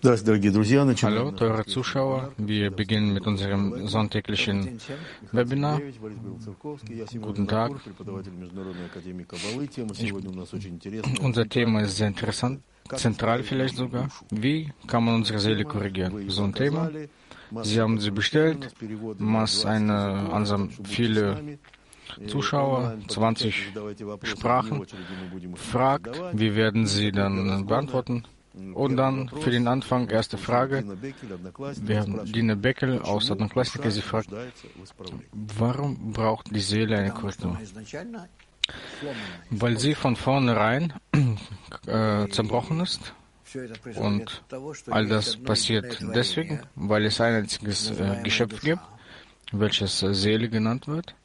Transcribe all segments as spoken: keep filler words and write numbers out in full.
Hallo, teure Zuschauer. Wir beginnen mit unserem sonntäglichen Webinar. Guten Tag. Ich, unser Thema ist sehr interessant, zentral vielleicht sogar. Wie kann man unsere Seele korrigieren? So ein Thema. Sie haben sie bestellt. Maß eine Ansam viele Zuschauer, zwanzig Sprachen, fragt. Wir werden sie dann beantworten. Und dann für den Anfang erste Frage. Wir haben Dina Beckel aus Одноклассники. Sie fragt, warum braucht die Seele eine Korrektur? Weil sie von vornherein äh, zerbrochen ist. Und all das passiert deswegen, weil es ein einziges äh, Geschöpf gibt, welches Seele genannt wird.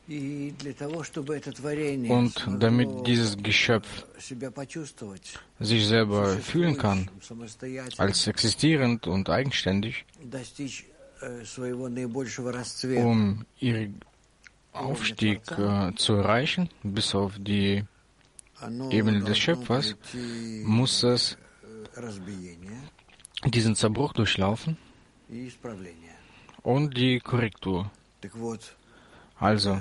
Und damit dieses Geschöpf sich selber fühlen kann, als existierend und eigenständig, um ihren Aufstieg äh, zu erreichen, bis auf die Ebene des Schöpfers, muss es diesen Zerbruch durchlaufen und die Korrektur. Also,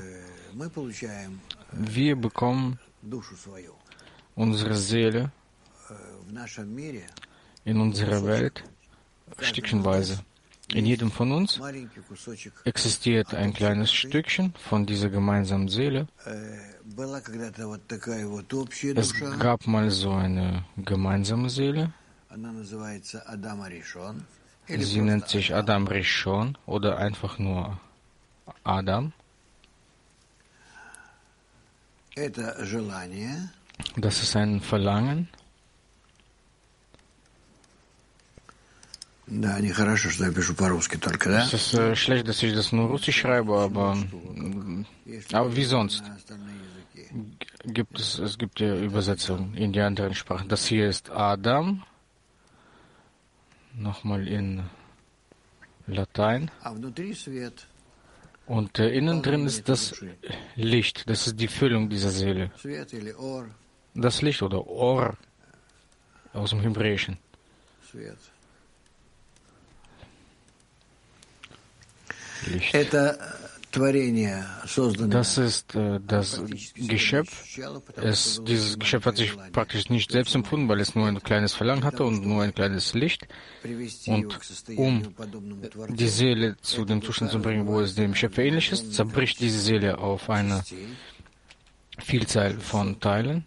wir bekommen unsere Seele in unserer Welt stückchenweise. In jedem von uns existiert ein kleines Stückchen von dieser gemeinsamen Seele. Es gab mal so eine gemeinsame Seele. Sie nennt sich Adam Rishon oder einfach nur Adam. Das ist ein Verlangen. Es ist äh, schlecht, dass ich das nur Russisch schreibe, aber, aber wie sonst gibt es, es gibt ja Übersetzungen in die anderen Sprachen. Das hier ist Adam, nochmal in Latein. Und äh, innen drin ist das Licht, das ist die Füllung dieser Seele. Das Licht oder Or aus dem Hebräischen. Licht. Das ist äh, das Geschöpf. Es, dieses Geschöpf hat sich praktisch nicht selbst empfunden, weil es nur ein kleines Verlangen hatte und nur ein kleines Licht. Und um die Seele zu dem Zustand zu bringen, wo es dem Schöpfer ähnlich ist, zerbricht diese Seele auf eine Vielzahl von Teilen.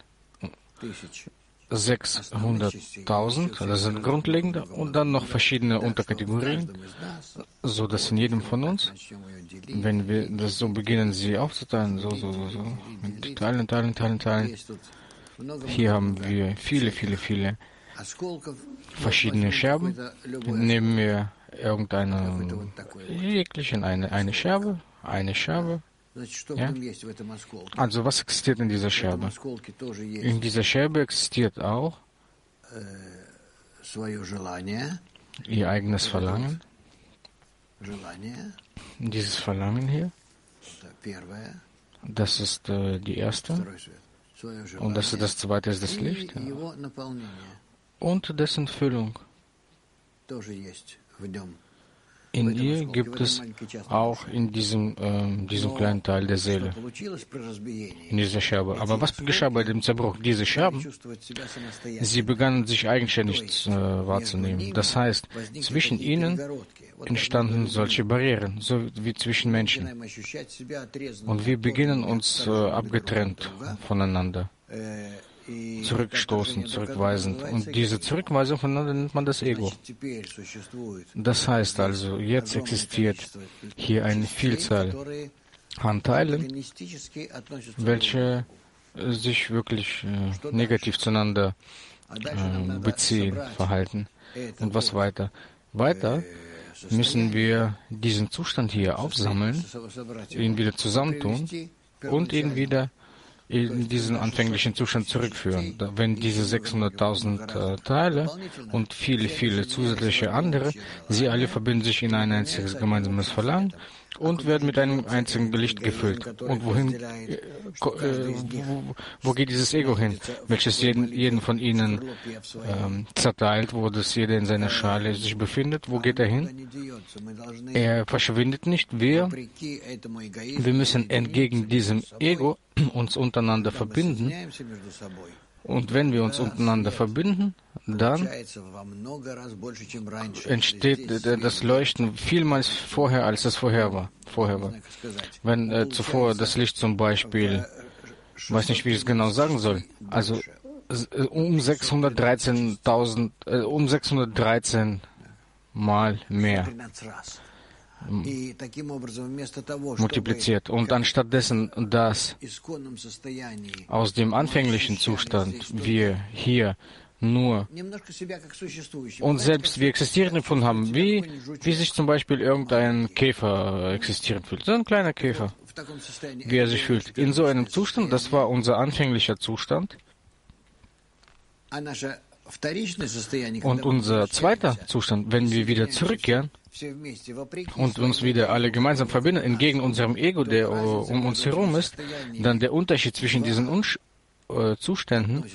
sechshunderttausend, das sind grundlegende, und dann noch verschiedene Unterkategorien, so dass in jedem von uns, wenn wir das so beginnen, sie aufzuteilen, so, so, so, so, mit Teilen, Teilen, Teilen, Teilen. Hier haben wir viele, viele, viele verschiedene Scherben. Nehmen wir irgendeine, jeglichen, eine, eine Scherbe, eine Scherbe. Ja? Also was existiert in dieser Scherbe? In dieser Scherbe existiert auch ihr eigenes Verlangen. Dieses Verlangen hier, das ist äh, die erste. Und das ist das zweite, ist das Licht. Und dessen Füllung. In ihr gibt es auch in diesem, äh, diesem kleinen Teil der Seele, in dieser Scherbe. Aber was geschah bei dem Zerbruch? Diese Scherben, sie begannen sich eigenständig äh, wahrzunehmen. Das heißt, zwischen ihnen entstanden solche Barrieren, so wie zwischen Menschen. Und wir beginnen uns äh, abgetrennt voneinander. Zurückstoßend, zurückweisend. Und diese Zurückweisung voneinander nennt man das Ego. Das heißt also, jetzt existiert hier eine Vielzahl an Teilen, welche sich wirklich äh, negativ zueinander äh, beziehen, verhalten. Und was weiter? Weiter müssen wir diesen Zustand hier aufsammeln, ihn wieder zusammentun und ihn wieder in diesen anfänglichen Zustand zurückführen. Wenn diese sechshunderttausend äh, Teile und viele, viele zusätzliche andere, sie alle verbinden sich in ein einziges gemeinsames Verlangen und werden mit einem einzigen Licht gefüllt. Und wohin, äh, wo, wo geht dieses Ego hin, welches jeden, jeden von ihnen ähm, zerteilt, wo das jeder in seiner Schale sich befindet? Wo geht er hin? Er verschwindet nicht. Wir, wir müssen entgegen diesem Ego uns untereinander verbinden. Und wenn wir uns untereinander verbinden, dann entsteht das Leuchten vielmals vorher, als es vorher war. Vorher war. Wenn äh, zuvor das Licht zum Beispiel, weiß nicht, wie ich es genau sagen soll, also um sechshundertdreizehntausend, äh, um sechshundertdreizehn Mal mehr multipliziert. Und anstatt dessen, dass aus dem anfänglichen Zustand wir hier nur uns selbst wie existierend empfunden haben, wie, wie sich zum Beispiel irgendein Käfer existierend fühlt. So ein kleiner Käfer, wie er sich fühlt. In so einem Zustand, das war unser anfänglicher Zustand. Und unser zweiter Zustand, wenn wir wieder zurückkehren und uns wieder alle gemeinsam verbinden, entgegen unserem Ego, der um uns herum ist, dann der Unterschied zwischen diesen Unsch äh, Zuständen,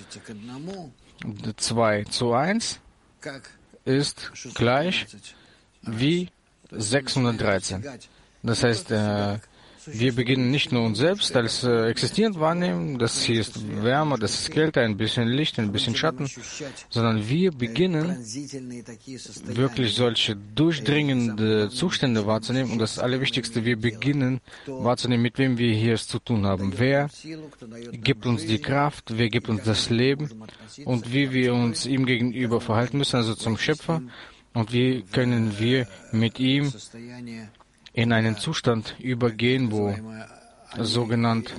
zwei zu eins, ist gleich wie sechshundertdreizehn. Das heißt, äh, wir beginnen nicht nur uns selbst als äh, existierend wahrnehmen, das hier ist Wärme, das ist Kälte, ein bisschen Licht, ein bisschen Schatten, sondern wir beginnen wirklich solche durchdringende Zustände wahrzunehmen. Und das Allerwichtigste, wir beginnen wahrzunehmen, mit wem wir hier es zu tun haben. Wer gibt uns die Kraft, wer gibt uns das Leben und wie wir uns ihm gegenüber verhalten müssen, also zum Schöpfer. Und wie können wir mit ihm in einen Zustand übergehen, wo sogenannt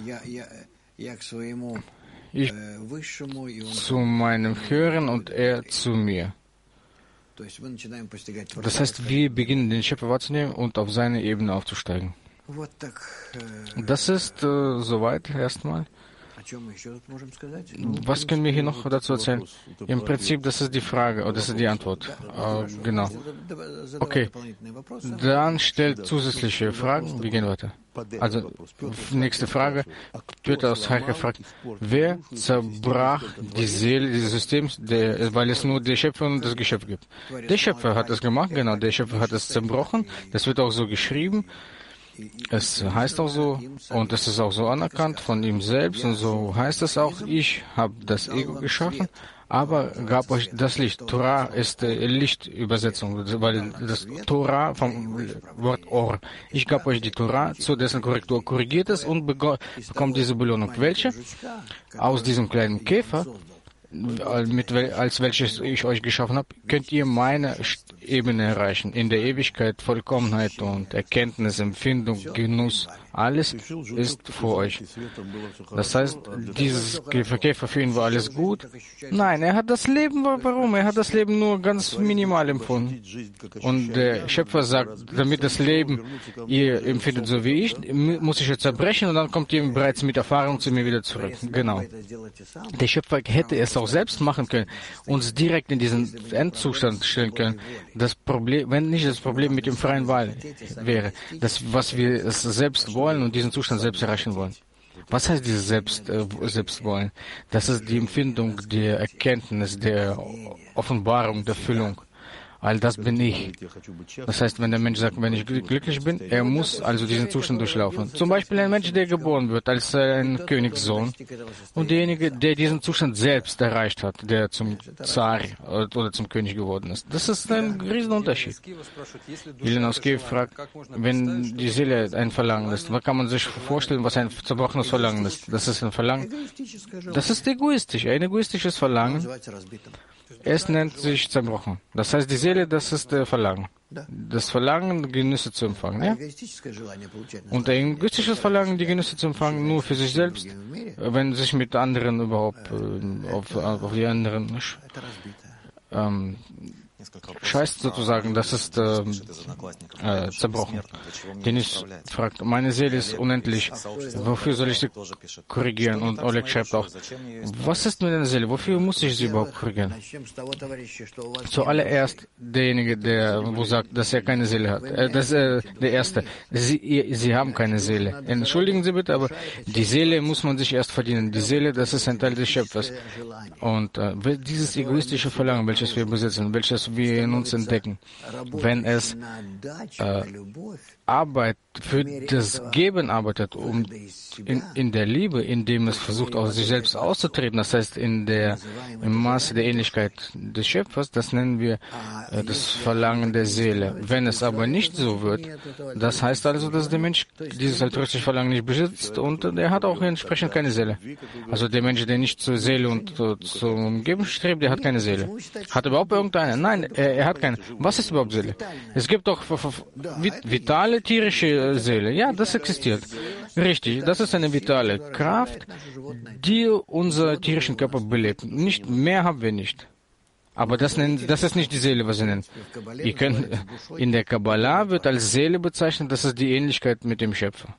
ich zu meinem Hören und er zu mir. Das heißt, wir beginnen den Schöpfer wahrzunehmen und auf seine Ebene aufzusteigen. Das ist äh, soweit erstmal. Was können wir hier noch dazu erzählen? Im Prinzip, das ist die Frage, oder das ist die Antwort. Äh, genau. Okay. Dann stellt zusätzliche Fragen. Wir gehen weiter. Also, nächste Frage. Peter aus Harkiv fragt, wer zerbrach die Seele dieses Systems, der, weil es nur der Schöpfer und das Geschöpf gibt? Der Schöpfer hat es gemacht, genau. Der Schöpfer hat es zerbrochen. Das wird auch so geschrieben. Es heißt auch so, und es ist auch so anerkannt von ihm selbst, und so heißt es auch, ich habe das Ego geschaffen, aber gab euch das Licht. Torah ist äh, Lichtübersetzung, weil das Torah vom Wort Or. Ich gab euch die Torah, zu dessen Korrektur korrigiert es und bekommt diese Belohnung. Welche? Aus diesem kleinen Käfer, mit wel, als welches ich euch geschaffen habe, könnt ihr meine Ebene erreichen. In der Ewigkeit, Vollkommenheit und Erkenntnis, Empfindung, Genuss, alles ist vor euch. Das heißt, dieses Käfer für ihn war alles gut. Nein, er hat das Leben, warum? Er hat das Leben nur ganz minimal empfunden. Und der Schöpfer sagt, damit das Leben ihr empfindet so wie ich, muss ich jetzt zerbrechen und dann kommt ihr bereits mit Erfahrung zu mir wieder zurück. Genau. Der Schöpfer hätte es auch selbst machen können, uns direkt in diesen Endzustand stellen können. Das Problem, wenn nicht das Problem mit dem freien Wahl wäre, das, was wir es selbst wollen und diesen Zustand selbst erreichen wollen. Was heißt dieses Selbst, äh, Selbstwollen? Das ist die Empfindung der Erkenntnis, der Offenbarung, der Füllung. All das bin ich. Das heißt, wenn der Mensch sagt, wenn ich glücklich bin, er muss also diesen Zustand durchlaufen. Zum Beispiel ein Mensch, der geboren wird als ein Königssohn und derjenige, der diesen Zustand selbst erreicht hat, der zum Zar oder zum König geworden ist. Das ist ein Riesenunterschied. Jelena aus Kiew fragt, wenn die Seele ein Verlangen ist, was kann man sich vorstellen, was ein zerbrochenes Verlangen ist? Das ist ein Verlangen. Das ist egoistisch, ein egoistisches Verlangen. Es nennt sich zerbrochen. Das heißt, die Seele, das ist der Verlangen. Das Verlangen, Genüsse zu empfangen. Ja? Und ein egoistisches Verlangen, die Genüsse zu empfangen, nur für sich selbst, wenn sich mit anderen überhaupt äh, auf, auf die anderen ähm, scheißt sozusagen, das ist äh, äh, zerbrochen. Denis fragt, meine Seele ist unendlich, wofür soll ich sie korrigieren? Und Oleg schreibt auch, was ist mit der Seele, wofür muss ich sie überhaupt korrigieren? Zuallererst derjenige, der wo sagt, dass er keine Seele hat. Äh, das, äh, der Erste, sie, sie haben keine Seele. Entschuldigen Sie bitte, aber die Seele muss man sich erst verdienen. Die Seele, das ist ein Teil des Schöpfers. Und äh, dieses egoistische Verlangen, welches wir besitzen, welches wir in uns entdecken, wenn es äh, Arbeit für das Geben arbeitet, um in, in der Liebe, indem es versucht, aus sich selbst auszutreten, das heißt in der im Maße der Ähnlichkeit des Schöpfers, das nennen wir äh, das Verlangen der Seele. Wenn es aber nicht so wird, das heißt also, dass der Mensch dieses altruistische Verlangen nicht besitzt und äh, er hat auch entsprechend keine Seele. Also der Mensch, der nicht zur Seele und äh, zum Geben strebt, der hat keine Seele. Hat er überhaupt irgendeine? Nein, er, er hat keine. Was ist überhaupt Seele? Es gibt doch vitale tierische Seele. Ja, das existiert. Richtig, das ist eine vitale Kraft, die unser tierischen Körper belebt. Nicht mehr haben wir nicht. Aber das, nennen, das ist nicht die Seele, was sie nennen. Ihr könnt, in der Kabbalah wird als Seele bezeichnet, das ist die Ähnlichkeit mit dem Schöpfer.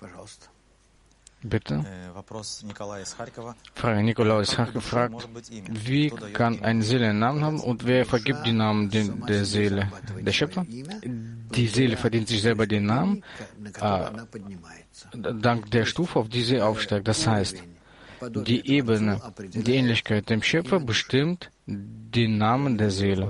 Bitte. Frage Nikolaus aus Charkiw fragt, wie kann eine Seele einen Namen haben und wer vergibt die Namen der Seele? Der Schöpfer? Die Seele verdient sich selber den Namen, äh, dank der Stufe, auf die sie aufsteigt. Das heißt, die Ebene, die Ähnlichkeit dem Schöpfer bestimmt den Namen der Seele.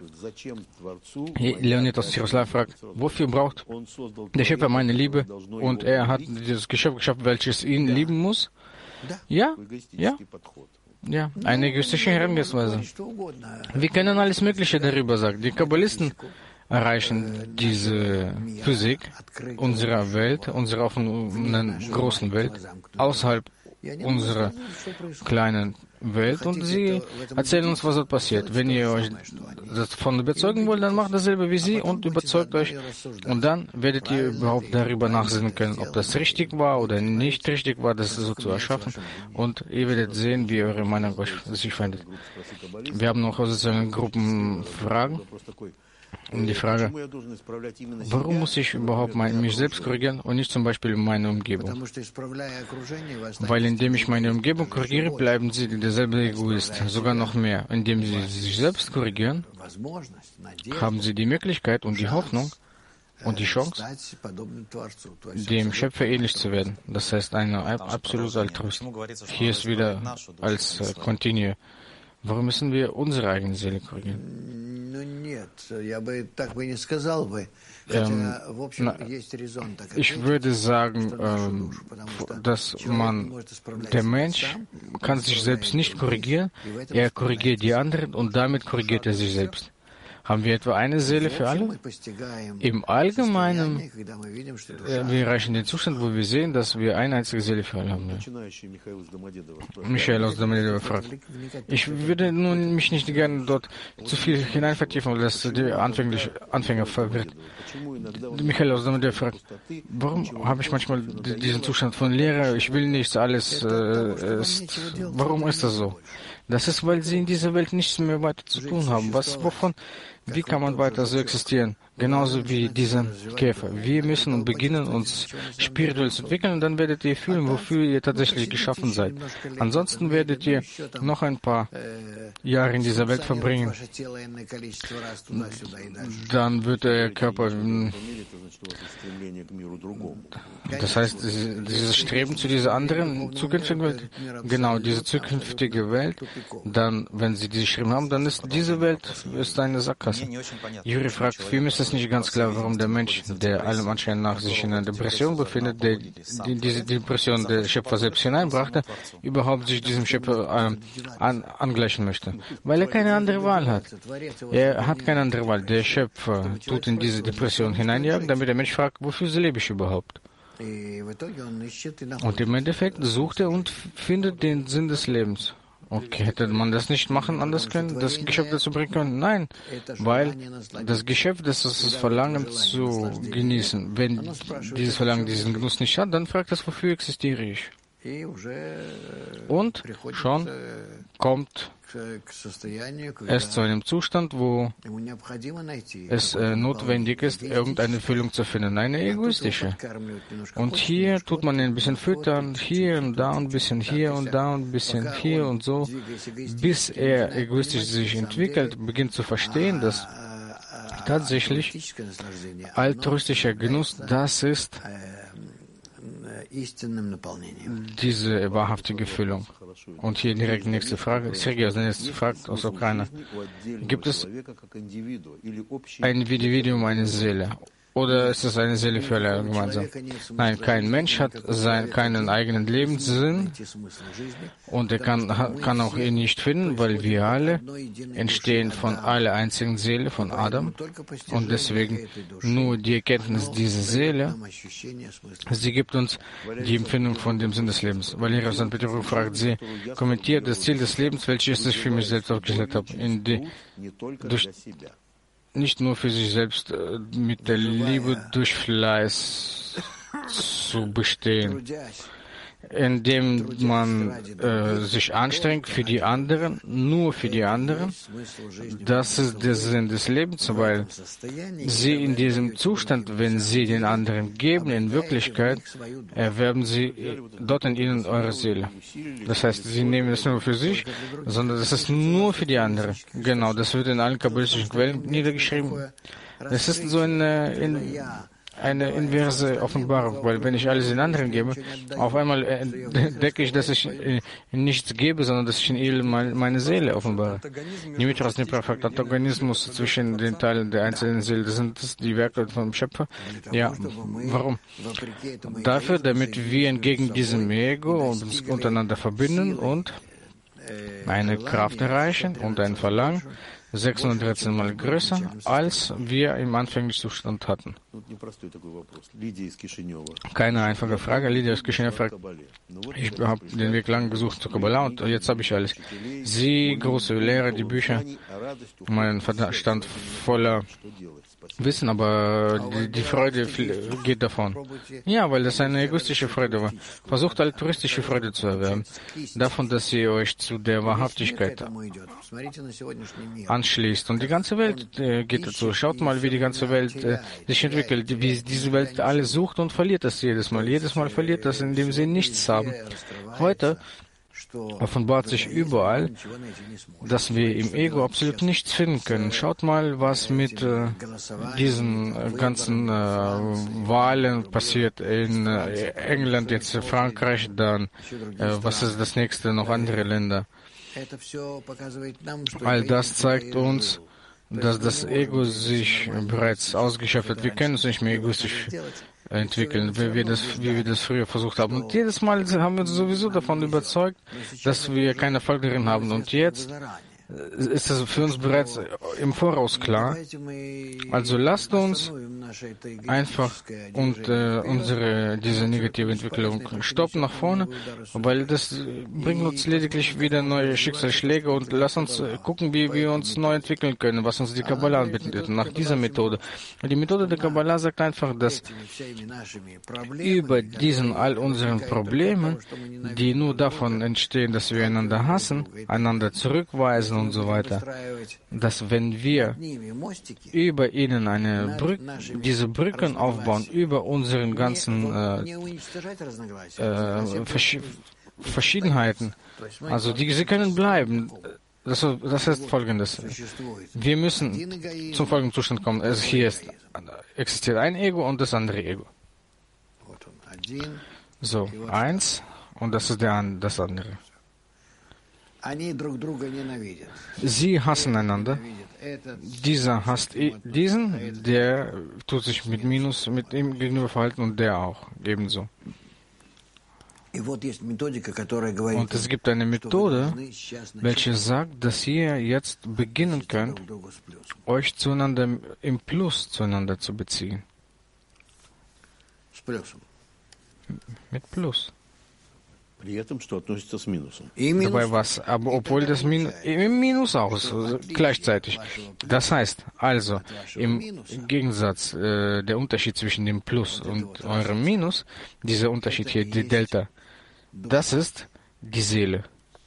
Leonid aus Jaroslav fragt, wofür braucht der Schöpfer meine Liebe und er hat dieses Geschöpf geschaffen, welches ihn lieben muss? Ja, ja, ja, eine egoistische Herangehensweise. Wir können alles Mögliche darüber sagen. Die Kabbalisten erreichen diese Physik unserer Welt, unserer offenen großen Welt, außerhalb unserer kleinen Welt und sie erzählen uns, was dort passiert. Wenn ihr euch davon überzeugen wollt, dann macht dasselbe wie sie und überzeugt euch. Und dann werdet ihr überhaupt darüber nachsinnen können, ob das richtig war oder nicht richtig war, das so zu erschaffen. Und ihr werdet sehen, wie eure Meinung euch sich verändert. Wir haben noch sozusagen Gruppenfragen. Und die Frage, warum muss ich überhaupt mein, mich selbst korrigieren und nicht zum Beispiel meine Umgebung? Weil indem ich meine Umgebung korrigiere, bleiben sie derselbe Egoist, sogar noch mehr. Indem sie sich selbst korrigieren, haben sie die Möglichkeit und die Hoffnung und die Chance, dem Schöpfer ähnlich zu werden. Das heißt, eine absolute Altruist. Hier ist wieder als äh, Continue. Warum müssen wir unsere eigene Seele korrigieren? Ähm, na, ich würde sagen, ähm, dass man, der Mensch kann sich selbst nicht korrigieren, er korrigiert die anderen und damit korrigiert er sich selbst. Haben wir etwa eine Seele für alle? Im Allgemeinen, äh, wir erreichen den Zustand, wo wir sehen, dass wir eine einzige Seele für alle haben. Ja. Michael aus Domodedowo fragt. Ich würde nun mich nicht gerne dort zu viel hinein vertiefen, weil das die anfänglich, Anfänger verwirrt. Michael aus Domodedowo fragt, warum habe ich manchmal diesen Zustand von Leere, ich will nichts, alles äh, ist, warum ist das so? Das ist, weil sie in dieser Welt nichts mehr weiter zu tun haben. Was, wovon, wie kann man weiter so existieren? Genauso wie dieser Käfer. Wir müssen beginnen, uns spirituell zu entwickeln, und dann werdet ihr fühlen, wofür ihr tatsächlich geschaffen seid. Ansonsten werdet ihr noch ein paar Jahre in dieser Welt verbringen. Dann wird der Körper... Das heißt, dieses Streben zu dieser anderen zukünftigen Welt, genau, diese zukünftige Welt, dann, wenn sie diese Streben haben, dann ist diese Welt ist eine Sackgasse. Juri fragt, für mich ist es nicht ganz klar, warum der Mensch, der allem Anschein nach sich in einer Depression befindet, der die, diese Depression der Schöpfer selbst hineinbrachte, überhaupt sich diesem Schöpfer äh, an, angleichen möchte. Weil er keine andere Wahl hat. Er hat keine andere Wahl. Der Schöpfer tut in diese Depression hineinjagen, damit der Mensch fragt, wofür lebe ich überhaupt? Und im Endeffekt sucht er und findet den Sinn des Lebens. Okay, hätte man das nicht machen anders können, das Geschöpf dazu bringen können? Nein, weil das Geschöpf, das ist das Verlangen zu genießen. Wenn dieses Verlangen diesen Genuss nicht hat, dann fragt es, wofür existiere ich? Und schon kommt es zu einem Zustand, wo es äh, notwendig ist, irgendeine Füllung zu finden, eine egoistische. Und hier tut man ihn ein bisschen füttern, hier und da ein bisschen hier und da ein bisschen hier und so, bis er egoistisch sich entwickelt, beginnt zu verstehen, dass tatsächlich altruistischer Genuss das ist, diese wahrhaftige Füllung. Und hier direkt die nächste Frage. Sergei aus der nächsten Frage aus der Ukraine. Gibt es ein Individuum, eine Seele? Oder ist es eine Seele für alle gemeinsam? Nein, kein Mensch hat sein, keinen eigenen Lebenssinn und er kann, kann auch ihn nicht finden, weil wir alle entstehen von einer einzigen Seele, von Adam. Und deswegen nur die Erkenntnis dieser Seele, sie gibt uns die Empfindung von dem Sinn des Lebens. Valeria aus Sankt Petersburg fragt, sie kommentiert das Ziel des Lebens, welches ich für mich selbst aufgestellt habe, in die, durch nicht nur für sich selbst äh, mit der Liebe durch Fleiß zu bestehen, indem man äh, sich anstrengt für die anderen, nur für die anderen. Das ist der Sinn des Lebens, weil sie in diesem Zustand, wenn sie den anderen geben, in Wirklichkeit erwerben sie dort in ihnen eure Seele. Das heißt, sie nehmen es nur für sich, sondern das ist nur für die anderen. Genau, das wird in allen kabbalistischen Quellen niedergeschrieben. Es ist so eine in, eine inverse Offenbarung, weil wenn ich alles den anderen gebe, auf einmal entdecke ich, dass ich äh, nichts gebe, sondern dass ich in ihnen meine, meine Seele offenbare. Dimitros Dnipro fragt, Antagonismus zwischen den Teilen der einzelnen Seele, das sind das die Werke vom Schöpfer? Ja, warum? Dafür, damit wir entgegen diesem Ego uns untereinander verbinden und eine Kraft erreichen und ein Verlangen, sechshundertdreizehn Mal größer, als wir im anfänglichen Zustand hatten. Keine einfache Frage. Lydia aus Chișinău fragt, ich habe den Weg lang gesucht zur Kabbalah und jetzt habe ich alles. Sie, große Lehrer, die Bücher, mein Verstand voller Wissen, aber die, die Freude geht davon. Ja, weil das eine egoistische Freude war. Versucht altruistische Freude zu erwerben. Davon, dass ihr euch zu der Wahrhaftigkeit anschließt. Und die ganze Welt äh, geht dazu. Schaut mal, wie die ganze Welt äh, sich entwickelt. Wie diese Welt alles sucht und verliert das jedes Mal. Jedes Mal verliert das, indem sie nichts haben. Heute offenbart sich überall, dass wir im Ego absolut nichts finden können. Schaut mal, was mit äh, diesen äh, ganzen äh, Wahlen passiert in äh, England, jetzt Frankreich, dann äh, was ist das nächste, noch andere Länder. All das zeigt uns, dass das Ego sich bereits ausgeschöpft hat. Wir können uns nicht mehr egoistisch entwickeln, wie wir das, wie wir das früher versucht haben. Und jedes Mal haben wir uns sowieso davon überzeugt, dass wir keine Erfolg darin haben. Und jetzt ist das für uns bereits im Voraus klar. Also lasst uns einfach und äh, unsere diese negative Entwicklung stoppen nach vorne, weil das bringt uns lediglich wieder neue Schicksalsschläge und lasst uns gucken, wie wir uns neu entwickeln können, was uns die Kabbalah anbietet. Nach dieser Methode. Die Methode der Kabbalah sagt einfach, dass über diesen all unseren Problemen, die nur davon entstehen, dass wir einander hassen, einander zurückweisen und so weiter, dass wenn wir über ihnen eine Brücke, diese Brücken aufbauen, über unseren ganzen äh, äh, Versch Verschiedenheiten, also die, sie können bleiben. Das, das heißt Folgendes. Wir müssen zum folgenden Zustand kommen. Also hier ist, existiert ein Ego und das andere Ego. So, eins und das ist der, das andere. Sie hassen einander. Dieser hasst diesen, der tut sich mit Minus mit ihm gegenüber verhalten und der auch ebenso. Und es gibt eine Methode, welche sagt, dass ihr jetzt beginnen könnt, euch zueinander im Plus zueinander zu beziehen. Mit Plus. Dabei was, aber obwohl das Min im Minus auch ist, gleichzeitig. Das heißt, also im Gegensatz äh, der Unterschied zwischen dem Plus und eurem Minus, dieser Unterschied hier, die Delta, Das ist die Seele.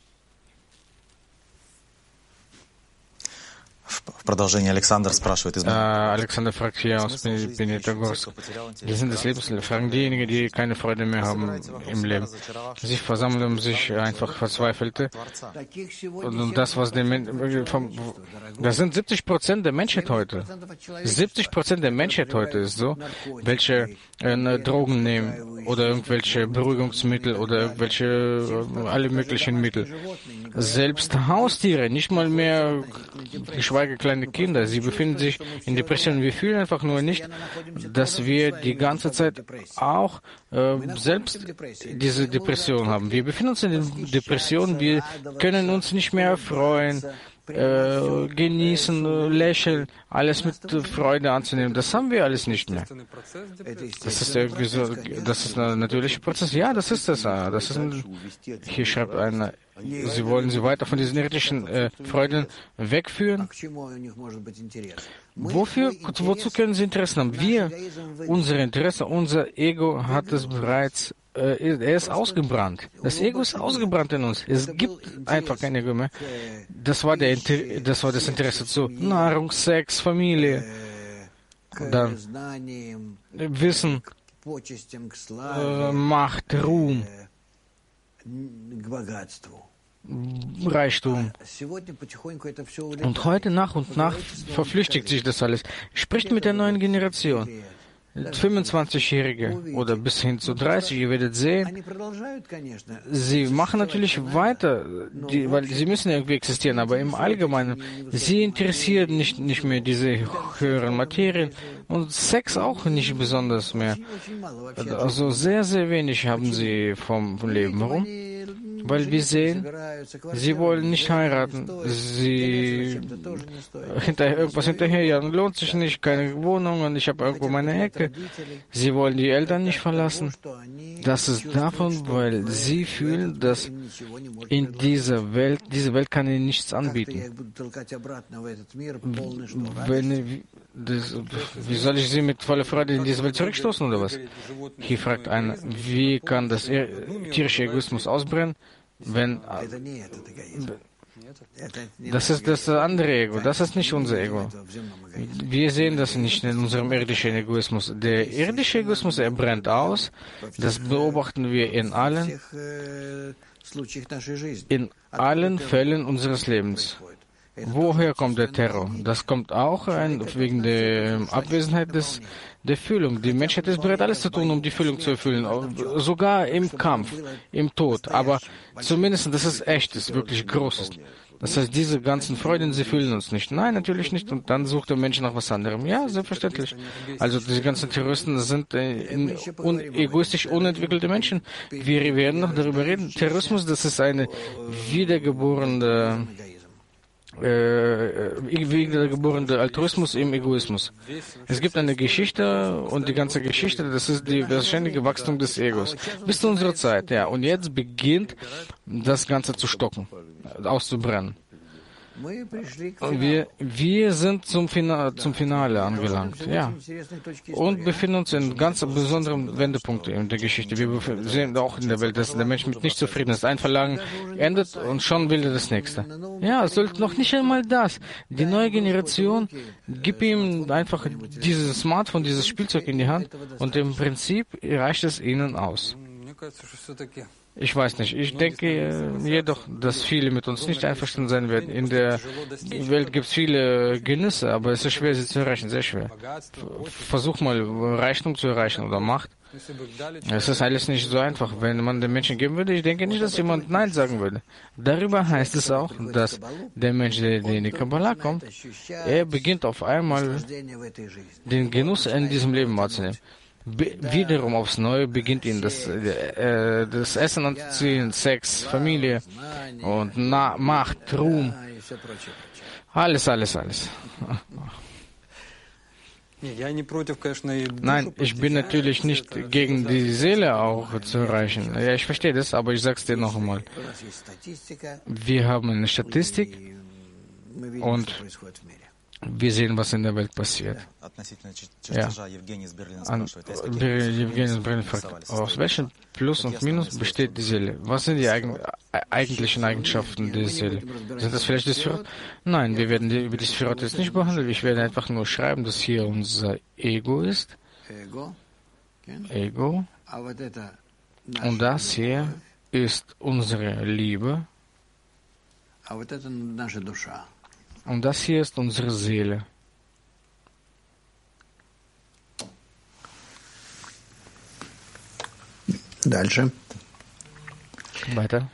Alexander fragt hier aus Benetagorsk. Die sind des Lebens, fragen diejenigen, die keine Freude mehr haben im Leben. Sie versammeln um sich einfach Verzweifelte. Und das, was den Menschen, das sind siebzig Prozent der Menschheit heute. siebzig Prozent der Menschheit heute ist so, welche äh, Drogen nehmen oder irgendwelche Beruhigungsmittel oder irgendwelche, äh, alle möglichen Mittel. Selbst Haustiere, nicht mal mehr, geschweige kleine Kinder, sie befinden sich in Depressionen. Wir fühlen einfach nur nicht, dass wir die ganze Zeit auch äh, selbst diese Depression haben. Wir befinden uns in den Depressionen, wir können uns nicht mehr freuen, äh, genießen, äh, lächeln, alles mit äh, Freude anzunehmen. Das haben wir alles nicht mehr. Das ist irgendwie so, das ist ein natürlicher Prozess. Ja, das ist das. das ist ein, hier schreibt einer, Sie wollen sie weiter von diesen irdischen äh, Freuden wegführen. Wofür, wozu können sie Interessen haben? Wir, unser Interesse, unser Ego hat es bereits, äh, er ist ausgebrannt. Das Ego ist ausgebrannt in uns. Es gibt einfach kein Ego mehr. Das war, der, das war das Interesse zu Nahrung, Sex, Familie, dann Wissen, äh, Macht, Ruhm, Reichtum. Und heute nach und nach verflüchtigt sich das alles. Spricht mit der neuen Generation. fünfundzwanzigjährige oder bis hin zu dreißig, ihr werdet sehen, sie machen natürlich weiter, die, weil sie müssen irgendwie existieren, aber im Allgemeinen, sie interessieren nicht, nicht mehr diese höheren Materien und Sex auch nicht besonders mehr. Also sehr, sehr wenig haben sie vom, vom Leben herum. Weil wir sehen, sie wollen nicht heiraten, sie hinterher, irgendwas hinterherjagen, lohnt sich nicht, keine Wohnung und ich habe irgendwo meine Ecke. Sie wollen die Eltern nicht verlassen. Das ist davon, weil sie fühlen, dass in dieser Welt, diese Welt kann ihnen nichts anbieten. Wenn, das, wie soll ich sie mit voller Freude in diese Welt zurückstoßen oder was? Hier fragt einer, wie kann das tierische Egoismus ausbrennen, wenn das ist das andere Ego, das ist nicht unser Ego. Wir sehen das nicht in unserem irdischen Egoismus. Der irdische Egoismus, er brennt aus, das beobachten wir in allen, in allen Fällen unseres Lebens. Woher kommt der Terror? Das kommt auch ein, wegen der Abwesenheit des, der Fühlung. Die Menschheit ist bereit, alles zu tun, um die Fühlung zu erfüllen, sogar im Kampf, im Tod. Aber zumindest, das ist echt, das ist wirklich Großes. Das heißt, diese ganzen Freuden, sie fühlen uns nicht. Nein, natürlich nicht. Und dann sucht der Mensch nach was anderem. Ja, selbstverständlich. Also diese ganzen Terroristen sind äh, un egoistisch unentwickelte Menschen. Wir werden noch darüber reden. Terrorismus, das ist eine wiedergeborene Äh, wiedergeborene Altruismus im Egoismus. Es gibt eine Geschichte und die ganze Geschichte, das ist die ständige Wachstum des Egos. Bis zu unserer Zeit, ja. Und jetzt beginnt das Ganze zu stocken, auszubrennen. Wir, wir sind zum, Fina, zum Finale angelangt, ja. Und befinden uns in ganz besonderen Wendepunkten in der Geschichte. Wir sehen auch in der Welt, dass der Mensch mit nicht zufrieden ist. Ein Verlangen endet und schon will er das nächste. Ja, es sollte noch nicht einmal das. Die neue Generation gibt ihm einfach dieses Smartphone, dieses Spielzeug in die Hand und im Prinzip reicht es ihnen aus. Ich weiß nicht. Ich denke jedoch, dass viele mit uns nicht einverstanden sein werden. In der Welt gibt es viele Genüsse, aber es ist schwer, sie zu erreichen. Sehr schwer. Versuch mal, Reichtum zu erreichen oder Macht. Es ist alles nicht so einfach. Wenn man den Menschen geben würde, ich denke nicht, dass jemand Nein sagen würde. Darüber heißt es auch, dass der Mensch, der in die Kabbalah kommt, er beginnt auf einmal den Genuss in diesem Leben wahrzunehmen. Be wiederum aufs Neue beginnt ihn das, äh, das Essen anzuziehen, Sex, Familie und Na Macht, Ruhm, alles, alles, alles. Nein, ich bin natürlich nicht gegen die Seele auch zu erreichen. Ja, ich verstehe das, aber ich sag's dir noch einmal. Wir haben eine Statistik und wir sehen, was in der Welt passiert. Ja. An, Evgeny aus Berlin fragt, aus welchem Plus und Minus besteht die Seele? Was sind die eigen, eigentlichen Eigenschaften der Seele? Sind das vielleicht die Sphirot? Nein, wir werden die, über die Sphirot jetzt nicht behandeln. Ich werde einfach nur schreiben, dass hier unser Ego ist. Ego. Und das hier ist unsere Liebe. Und das hier ist unsere Seele. Дальше. Weiter.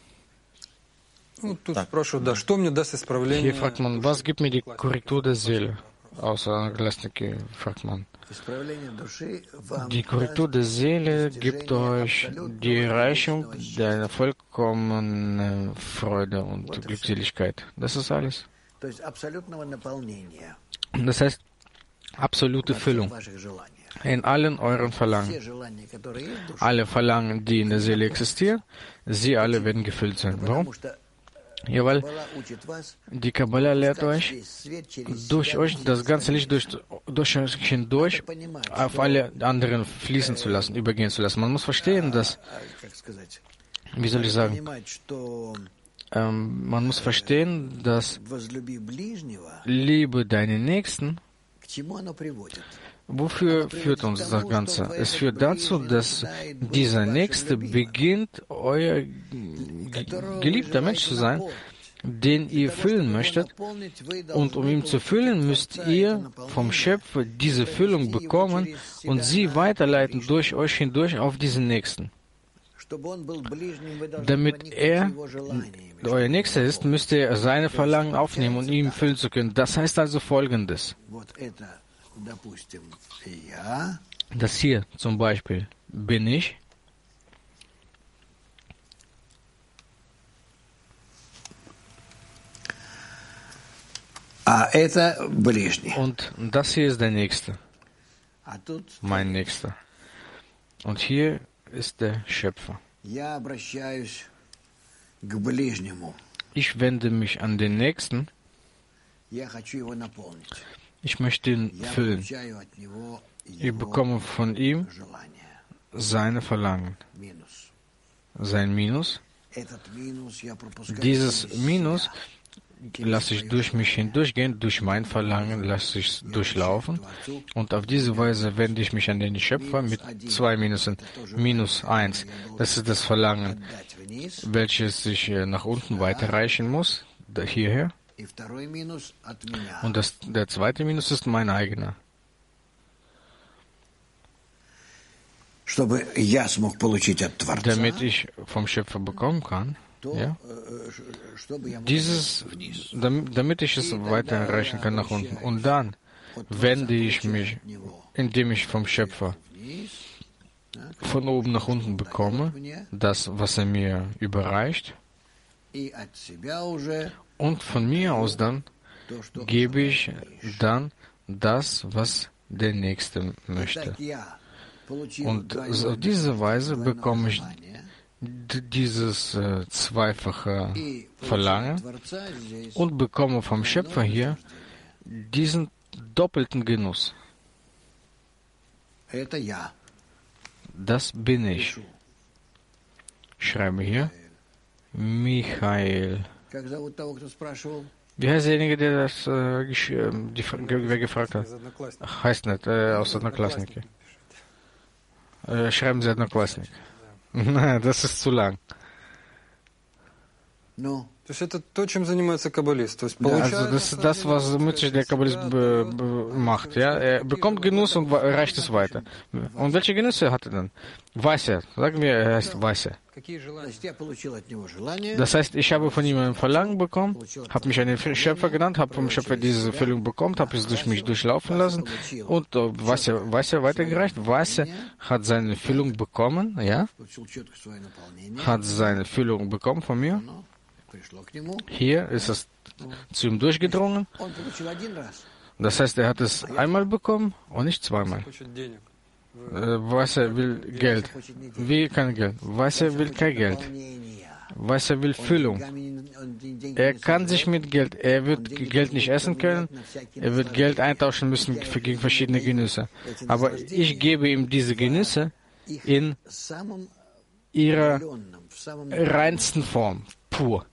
Hier fragt man, was gibt mir die Korrektur der Seele? Außer Anaglasniki fragt man. Die Korrektur der Seele gibt euch die Erreichung der vollkommenen Freude und Glückseligkeit. Das ist alles. Das heißt, absolute Füllung in allen euren Verlangen. Alle Verlangen, die in der Seele existieren, sie alle werden gefüllt sein. Warum? Ja, weil die Kabbalah lehrt euch, durch euch das ganze Licht durch, durch euch hindurch auf alle anderen fließen zu lassen, übergehen zu lassen. Man muss verstehen, dass, wie soll ich sagen, ähm, man muss verstehen, dass Liebe deinen Nächsten, wofür führt uns das Ganze? Es führt dazu, dass dieser Nächste beginnt, euer geliebter Mensch zu sein, den ihr füllen möchtet. Und um ihn zu füllen, müsst ihr vom Schöpfer diese Füllung bekommen und sie weiterleiten durch euch hindurch auf diesen Nächsten. Damit er euer Nächster ist, müsst ihr seine Verlangen aufnehmen, um ihn füllen zu können. Das heißt also Folgendes. Das hier zum Beispiel bin ich. Und das hier ist der Nächste. Mein Nächster. Und hier ist der Schöpfer. Ich wende mich an den Nächsten. Ich möchte ihn füllen. Ich bekomme von ihm seine Verlangen. Sein Minus. Dieses Minus lasse ich durch mich hindurchgehen, durch mein Verlangen lasse ich es durchlaufen. Und auf diese Weise wende ich mich an den Schöpfer mit zwei Minusen. Minus eins, das ist das Verlangen, welches sich nach unten weiterreichen muss, hierher. Und das, der zweite Minus ist mein eigener. Damit ich vom Schöpfer bekommen kann, ja, dieses, damit ich es weiter erreichen kann nach unten. Und dann wende ich mich, indem ich vom Schöpfer von oben nach unten bekomme, das, was er mir überreicht. Und von mir aus dann gebe ich dann das, was der Nächste möchte. Und auf diese Weise bekomme ich dieses äh, zweifache Verlangen und bekomme vom Schöpfer hier diesen doppelten Genuss. Das bin ich. Ich schreibe hier Michael. Wie heißt derjenige, der das äh, die, wer gefragt hat? Ach, heißt nicht, äh, aus Одноклассники. Äh, schreiben Sie Одноклассник. Nein, das ist zu lang. No. Also das ist das, was mit sich der Kabbalist be, be, macht. Ja? Er bekommt Genuss und reicht es weiter. Und welche Genüsse hat er dann? Wasser. Sagen wir, er heißt Wasser. Das heißt, ich habe von ihm ein Verlangen bekommen, habe mich an den Schöpfer genannt, habe vom Schöpfer diese Füllung bekommen, habe es durch mich durchlaufen lassen und Wasser, Wasser weitergereicht. Wasser hat seine Füllung bekommen, ja? Hat seine Füllung bekommen von mir. Hier ist es zu ihm durchgedrungen. Das heißt, er hat es einmal bekommen und nicht zweimal. Wasser will Geld. Wie kein Geld. Wasser will kein Geld. Was er will, Füllung. Er kann sich mit Geld, er wird Geld nicht essen können, er wird Geld eintauschen müssen für, gegen verschiedene Genüsse. Aber ich gebe ihm diese Genüsse in ihrer reinsten Form, pur.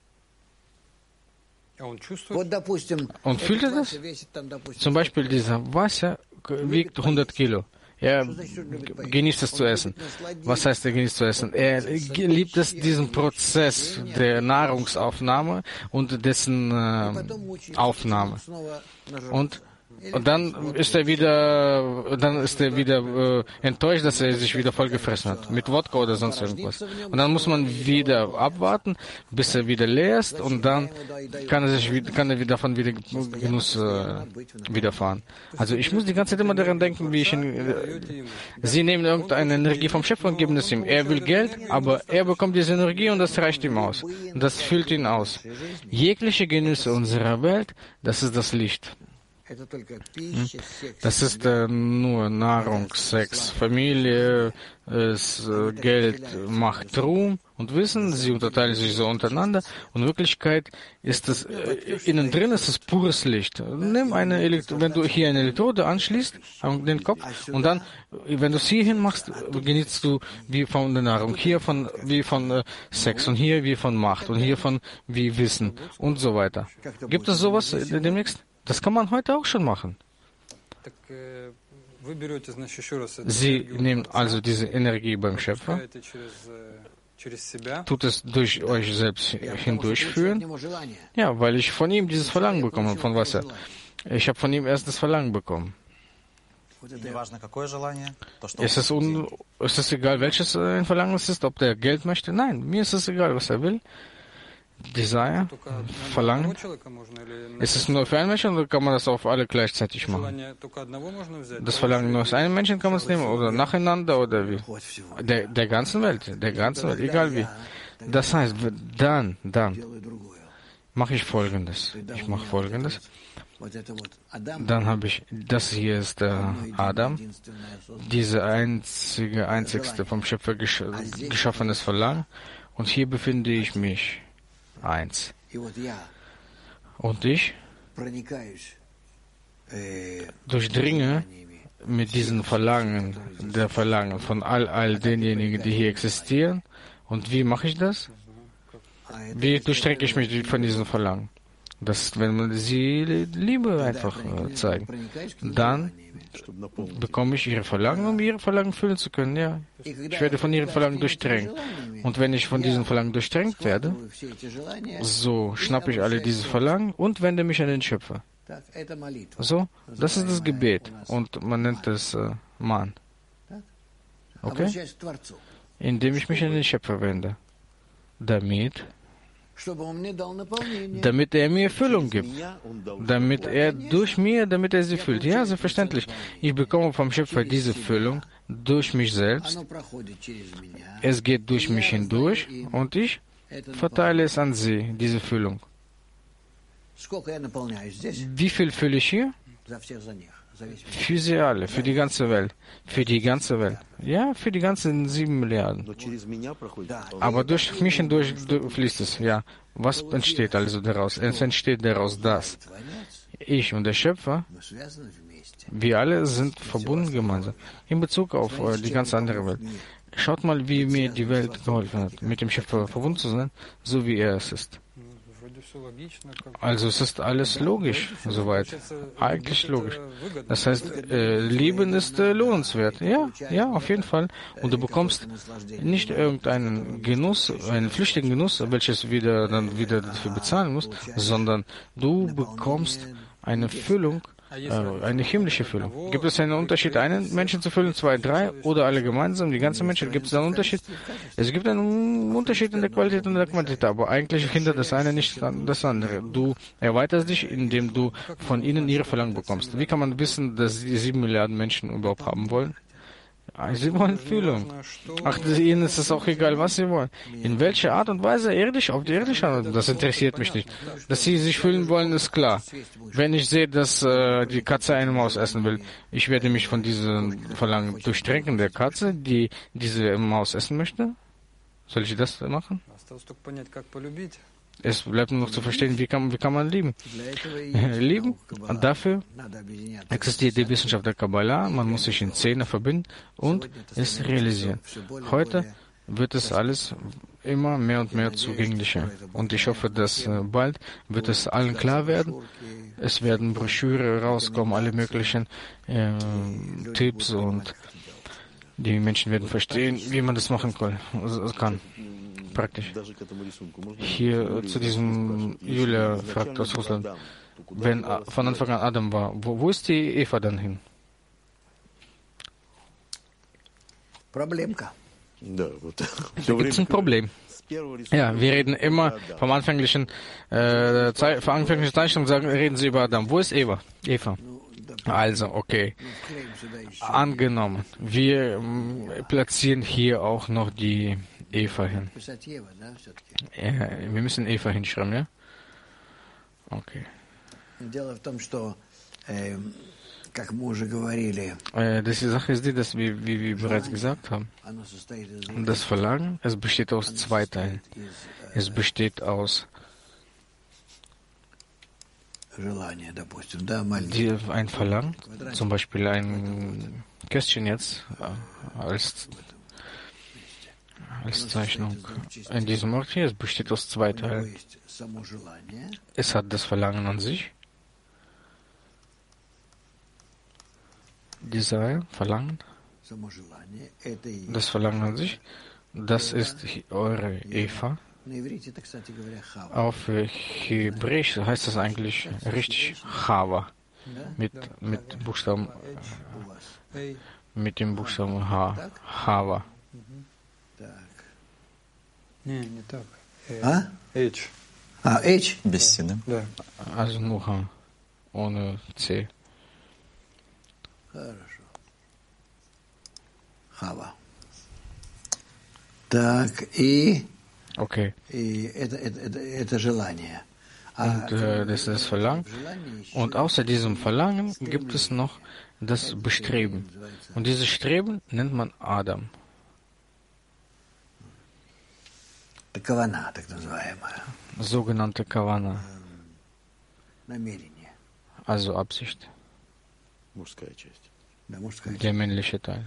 Und fühlt er das? Zum Beispiel dieser Wasser wiegt hundert Kilo. Er genießt es zu essen. Was heißt, er genießt zu essen? Er liebt es, diesen Prozess der Nahrungsaufnahme und dessen äh, Aufnahme. Und, und dann ist er wieder, dann ist er wieder äh, enttäuscht, dass er sich wieder vollgefressen hat mit Wodka oder sonst irgendwas. Und dann muss man wieder abwarten, bis er wieder leer ist, und dann kann er sich, kann er davon wieder Genuss äh, widerfahren. Also ich muss die ganze Zeit immer daran denken, wie ich ihn, äh, Sie nehmen irgendeine Energie vom Schöpfer und geben es ihm. Er will Geld, aber er bekommt diese Energie und das reicht ihm aus. Und das füllt ihn aus. Jegliche Genüsse unserer Welt, das ist das Licht. Das ist äh, nur Nahrung, Sex, Familie, es, äh, Geld, Macht, Ruhm und Wissen. Sie unterteilen sich so untereinander. Und in Wirklichkeit ist es, äh, innen drin ist es pures Licht. Nimm eine Elektro wenn du hier eine Elektrode anschließt an den Kopf, und dann, wenn du es hierhin machst, genießt du wie von der Nahrung, hier von wie von äh, Sex und hier wie von Macht und hier von wie Wissen und so weiter. Gibt es sowas äh, demnächst? Das kann man heute auch schon machen. Sie nehmen also diese Energie beim Schöpfer, tut es durch euch selbst hindurchführen. Ja, weil ich von ihm dieses Verlangen bekomme, von Wasser. Ich habe von ihm erst das Verlangen bekommen. Ist es, un, ist es egal, welches ein Verlangen es ist, ob der Geld möchte? Nein, mir ist es egal, was er will. Desire, Verlangen. Ist es nur für einen Menschen oder kann man das auf alle gleichzeitig machen? Das Verlangen nur aus einem Menschen kann man es nehmen oder nacheinander oder wie? Der, der ganzen Welt, der ganzen Welt, egal wie. Das heißt, dann, dann mache ich Folgendes. Ich mache Folgendes. Dann habe ich, das hier ist der Adam, diese einzige, einzigste vom Schöpfer gesch geschaffenes Verlangen, und hier befinde ich mich. Eins. Und ich durchdringe mit diesen Verlangen, der Verlangen von all, all denjenigen, die hier existieren. Und wie mache ich das? Wie durchdringe ich mich von diesen Verlangen? Das ist, wenn man sie Liebe einfach äh, zeigen. Dann bekomme ich ihre Verlangen, um ihre Verlangen füllen zu können. Ja, ich werde von ihren Verlangen durchdrängt. Und wenn ich von diesen Verlangen durchdrängt werde, so schnappe ich alle diese Verlangen und wende mich an den Schöpfer. So, das ist das Gebet. Und man nennt es äh, Man. Okay? Indem ich mich an den Schöpfer wende. Damit damit er mir Füllung gibt, damit er durch mir, damit er sie füllt. Ja, selbstverständlich. Ich bekomme vom Schöpfer diese Füllung durch mich selbst. Es geht durch mich hindurch und ich verteile es an sie, diese Füllung. Wie viel fülle ich hier? Für sie alle, für die ganze Welt. Für die ganze Welt. Ja, für die ganzen sieben Milliarden. Aber durch mich hindurch fließt es, ja. Was entsteht also daraus? Es entsteht daraus das. Ich und der Schöpfer, wir alle sind verbunden gemeinsam. In Bezug auf äh, die ganze andere Welt. Schaut mal, wie mir die Welt geholfen hat, mit dem Schöpfer verbunden zu sein, so wie er es ist. Also es ist alles logisch, soweit. Eigentlich logisch. Das heißt, äh, Lieben ist äh, lohnenswert. Ja, ja, auf jeden Fall. Und du bekommst nicht irgendeinen Genuss, einen flüchtigen Genuss, welches wieder dann wieder dafür bezahlen musst, sondern du bekommst eine Füllung, äh, eine himmlische Füllung. Gibt es einen Unterschied, einen Menschen zu füllen, zwei, drei oder alle gemeinsam, die ganze Menschen? Gibt es einen Unterschied? Es gibt einen Unterschied in der Qualität und der Quantität, aber eigentlich hindert das eine nicht das andere. Du erweiterst dich, indem du von ihnen ihre Verlangen bekommst. Wie kann man wissen, dass die sieben Milliarden Menschen überhaupt haben wollen? Sie wollen Fühlung. Ach, ihnen ist es auch egal, was sie wollen. In welcher Art und Weise? Irdisch, auf die irdische Art. Das interessiert mich nicht. Dass sie sich fühlen wollen, ist klar. Wenn ich sehe, dass äh, die Katze eine Maus essen will, ich werde mich von diesem Verlangen durchdrängen der Katze, die diese Maus essen möchte. Soll ich das machen? Es bleibt nur noch zu verstehen, wie kann, wie kann man lieben. Lieben, und dafür existiert die Wissenschaft der Kabbalah, man muss sich in Zähne verbinden und es realisieren. Heute wird es alles immer mehr und mehr zugänglicher. Und ich hoffe, dass bald wird es allen klar werden. Es werden Broschüren rauskommen, alle möglichen äh, Tipps, und die Menschen werden verstehen, wie man das machen kann. Praktisch. Hier zu diesem Julia fragt aus Russland, wenn von Anfang an Adam war, wo, wo ist die Eva dann hin? Problemka. Da gibt es ein Problem. Ja, wir reden immer vom anfänglichen, äh, vom anfänglichen Zeichnung, sagen, reden Sie über Adam. Wo ist Eva? Eva. Also, okay. Angenommen, wir ähm, platzieren hier auch noch die Eva hin. Ja, wir müssen Eva hinschreiben, ja? Okay. Äh, die Sache ist die, dass wir, wie wir bereits gesagt haben, das Verlangen, es besteht aus zwei Teilen. Es besteht aus die, ein Verlangen, zum Beispiel ein Kästchen jetzt äh, als, als Zeichnung. In diesem Ort hier, es besteht aus zwei Teilen. Es hat das Verlangen an sich, Desire, Verlangen, das Verlangen an sich, das ist eure Eva. Auf Hebräisch heißt das eigentlich richtig Chava, mit, mit Buchstaben, mit dem Buchstaben H, Chava. H. Ah, H? Bisschen, ne? Also nur H, ohne C. Хорошо. Хава. Так, и... Okay. И это, это, это, это желание. Und äh, das ist das Verlangen. Und außer diesem Verlangen gibt es noch das Bestreben. Und dieses Streben nennt man Adam. Кавана, так называемая. Sogenannte Kavana. Намерение. Also Absicht. Der männliche Teil.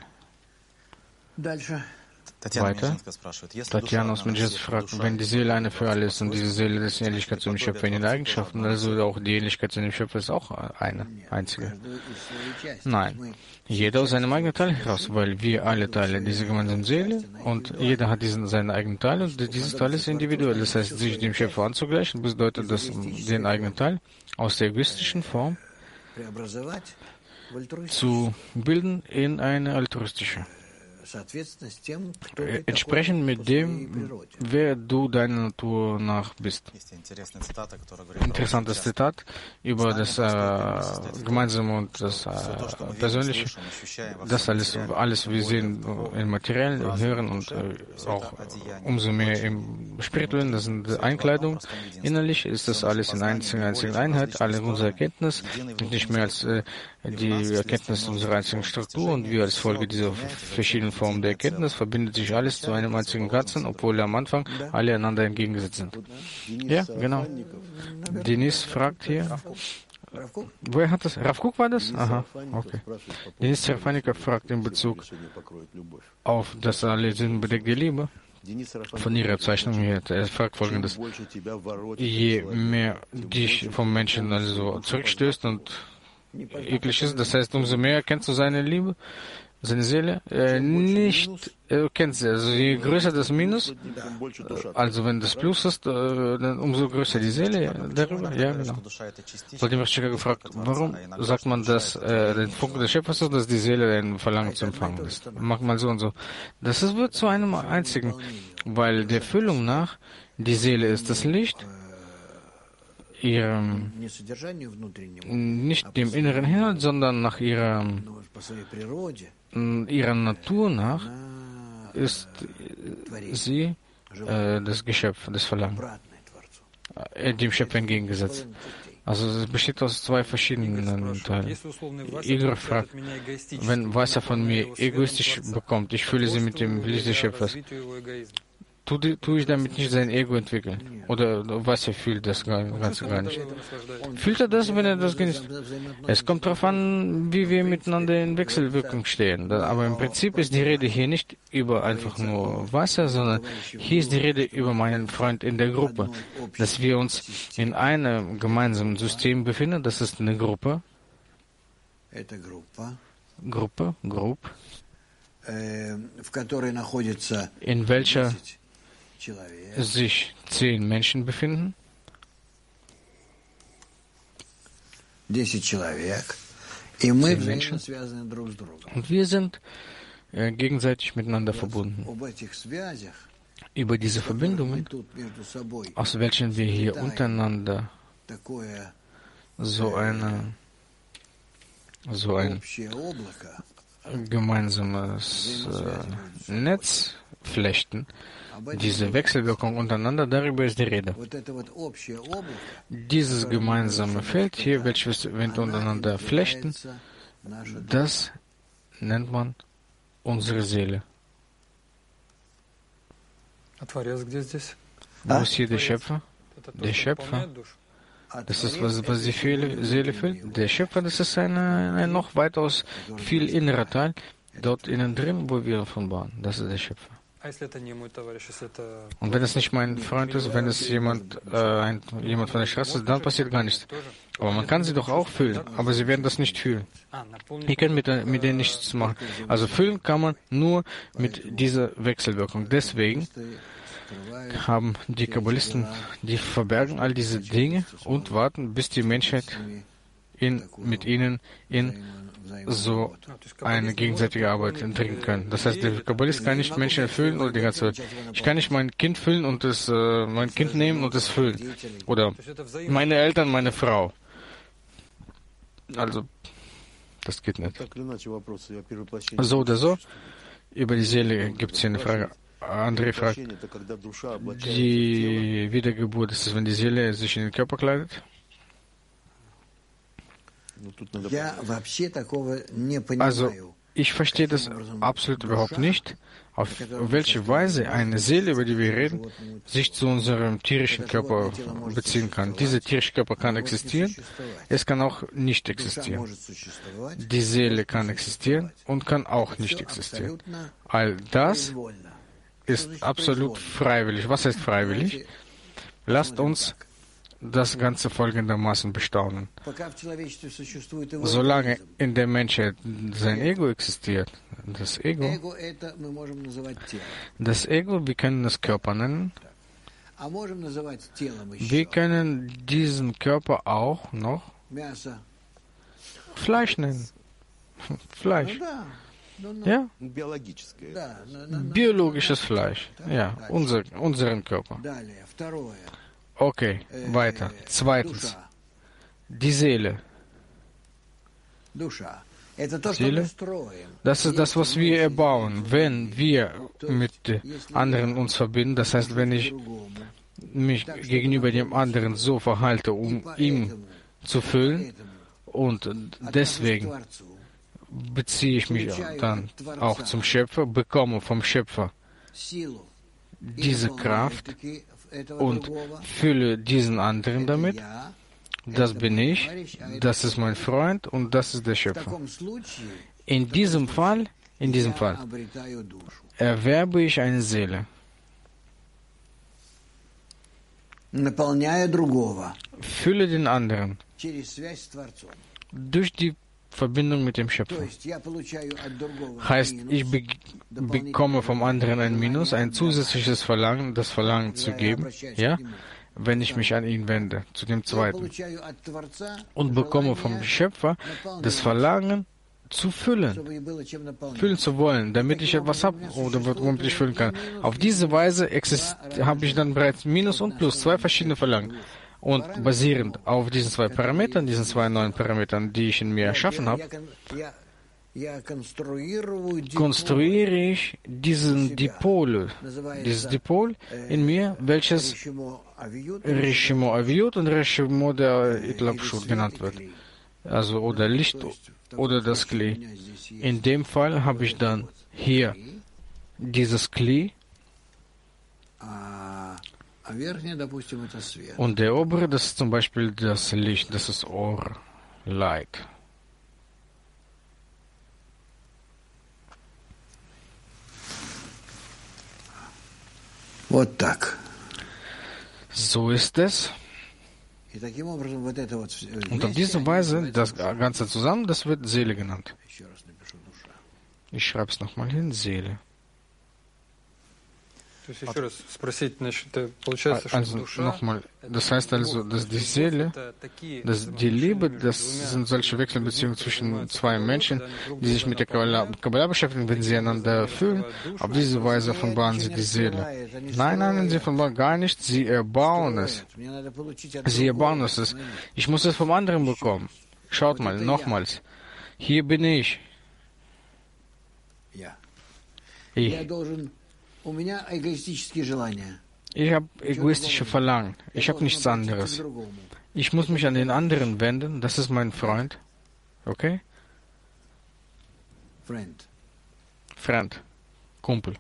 Weiter. Tatjana aus Manchester fragt, wenn die Seele eine für alle ist und diese Seele des Ähnlichkeit zu dem Schöpfer in den Eigenschaften, also auch die Ähnlichkeit zu dem Schöpfer ist auch eine einzige. Nein, jeder aus seinem eigenen Teil heraus, weil wir alle Teile dieser gemeinsamen Seele und jeder hat diesen seinen eigenen Teil und dieses Teil ist individuell. Das heißt, sich dem Schöpfer anzugleichen, bedeutet das den eigenen Teil aus der egoistischen Form zu bilden in eine altruistische. Entsprechend mit dem, wer du deiner Natur nach bist. Interessantes Zitat über das äh, Gemeinsame und das äh, Persönliche. Das alles, alles wir sehen im Materiellen, im Hören und äh, auch umso mehr im Spirituellen. Das sind Einkleidung. Innerlich ist das alles in einziger, einzigen Einheit, alle unsere Erkenntnis, nicht mehr als äh, die Erkenntnis unserer einzigen Struktur, und wir als Folge dieser verschiedenen Formen der Erkenntnis verbindet sich alles zu einem einzigen Ganzen, obwohl am Anfang alle einander entgegengesetzt sind. Ja, genau. Denis fragt hier, woher hat das? Rav Kook war das? Aha, okay. Denis Zerfanika fragt in Bezug auf das alle sinnbedeckte Liebe. Von ihrer Zeichnung her, er fragt Folgendes: Je mehr dich vom Menschen also zurückstößt und eklig ist, das heißt, umso mehr erkennst du seine Liebe, seine Seele, äh, nicht äh, kennst sie. Also je größer das Minus, äh, also wenn das Plus ist, äh, dann umso größer die Seele ja, darüber. Ja, genau. Vladimir Schika gefragt, warum sagt man, dass äh, der Funke des Schöpfers ist, dass die Seele ein Verlangen zu empfangen ist? Macht man so und so. Das ist, wird zu einem einzigen, weil der Füllung nach, die Seele ist das Licht, ihrem, nicht dem inneren Inhalt, sondern nach ihrer, ihrer Natur nach ist sie äh, das Geschöpf, das Verlangen, äh, dem Schöpfer entgegengesetzt. Also es besteht aus zwei verschiedenen Teilen. Igor fragt, wenn Wasser von mir egoistisch bekommt, ich fühle sie mit dem Licht des Schöpfers. tue tu ich damit nicht sein Ego entwickeln. Oder was er fühlt, das Ganze gar nicht. Fühlt er das, wenn er das genießt? Es kommt darauf an, wie wir miteinander in Wechselwirkung stehen. Aber im Prinzip ist die Rede hier nicht über einfach nur Wasser, sondern hier ist die Rede über meinen Freund in der Gruppe. Dass wir uns in einem gemeinsamen System befinden, das ist eine Gruppe. Gruppe, Gruppe, in welcher sich zehn Menschen befinden. Zehn Menschen. Und wir sind äh, gegenseitig miteinander verbunden. Über diese Verbindungen, aus welchen wir hier untereinander so eine so ein gemeinsames äh, Netz flechten, diese Wechselwirkung untereinander, darüber ist die Rede. Dieses gemeinsame Feld hier, welches wir untereinander flechten, das nennt man unsere Seele. Wo ist hier der Schöpfer? Der Schöpfer, das ist, was, was die Seele füllt. Der Schöpfer, das ist ein, ein noch weitaus viel innerer Teil, dort innen drin, wo wir davon waren. Das ist der Schöpfer. Und wenn es nicht mein Freund ist, wenn es jemand, äh, ein, jemand von der Straße ist, dann passiert gar nichts. Aber man kann sie doch auch fühlen, aber sie werden das nicht fühlen. Ihr könnt mit, mit denen nichts machen. Also fühlen kann man nur mit dieser Wechselwirkung. Deswegen haben die Kabbalisten, die verbergen all diese Dinge und warten, bis die Menschheit in, mit ihnen in so eine gegenseitige Arbeit entwickeln kann. Das heißt, der Kabbalist kann nicht Menschen erfüllen oder die ganze Welt. Ich kann nicht mein Kind füllen und es, äh, mein Kind nehmen und es füllen. Oder meine Eltern, meine Frau. Also, das geht nicht. So oder so, über die Seele gibt es hier eine Frage. André fragt, die Wiedergeburt, ist es, wenn die Seele sich in den Körper kleidet? Also, ich verstehe das absolut überhaupt nicht, auf welche Weise eine Seele, über die wir reden, sich zu unserem tierischen Körper beziehen kann. Dieser tierische Körper kann existieren, es kann auch nicht existieren. Die Seele kann existieren und kann auch nicht existieren. All das ist absolut freiwillig. Was heißt freiwillig? Lasst uns das Ganze folgendermaßen bestaunen. Solange in der Menschheit sein Ego existiert, das Ego, das Ego, wir können es Körper nennen, wir können diesen Körper auch noch Fleisch nennen. Fleisch. Ja? Biologisches Fleisch. Ja, unser, unseren Körper. Okay, weiter. Zweitens, die Seele. Seele, das ist das, was wir erbauen. Wenn wir mit anderen uns verbinden, das heißt, wenn ich mich gegenüber dem anderen so verhalte, um ihm zu füllen, und deswegen beziehe ich mich dann auch zum Schöpfer, bekomme vom Schöpfer diese Kraft und fülle diesen anderen damit. Das bin ich, das ist mein Freund und das ist der Schöpfer. In diesem Fall, in diesem Fall erwerbe ich eine Seele. Fülle den anderen durch die Verbindung mit dem Schöpfer. Heißt, ich be bekomme vom anderen ein Minus, ein zusätzliches Verlangen, das Verlangen zu geben, ja, wenn ich mich an ihn wende, zu dem zweiten. Und bekomme vom Schöpfer das Verlangen zu füllen, füllen zu wollen, damit ich etwas habe oder womit ich füllen kann. Auf diese Weise habe ich dann bereits Minus und Plus, zwei verschiedene Verlangen. Und basierend auf diesen zwei Parametern, diesen zwei neuen Parametern, die ich in mir erschaffen habe, konstruiere ich diesen Dipol, dieses Dipol in mir, welches Rishimo Aviut und Rishimo der Itlapshut genannt wird. Also oder Licht oder das Kli. In dem Fall habe ich dann hier dieses Kli, Und der obere, das ist zum Beispiel das Licht, das ist Or, Light. Вот так. So ist es. Und auf diese Weise, das Ganze zusammen, das wird Seele genannt. Ich schreibe es nochmal hin, Seele. Also nochmal, das heißt also, dass die Seele, dass die Liebe, das sind solche Wechselbeziehungen zwischen zwei Menschen, die sich mit der Kabbalah, Kabbalah beschäftigen, wenn sie einander fühlen. Auf diese Weise offenbaren sie die Seele. Nein, nein, sie offenbaren gar nicht, sie erbauen es. Sie erbauen es. Ich muss es vom anderen bekommen. Schaut mal, nochmals. Hier bin ich. Ich. Ich habe egoistische Verlangen. Ich habe nichts anderes. Ich muss mich an den anderen wenden. Das ist mein Freund. Okay? Freund. Kumpel.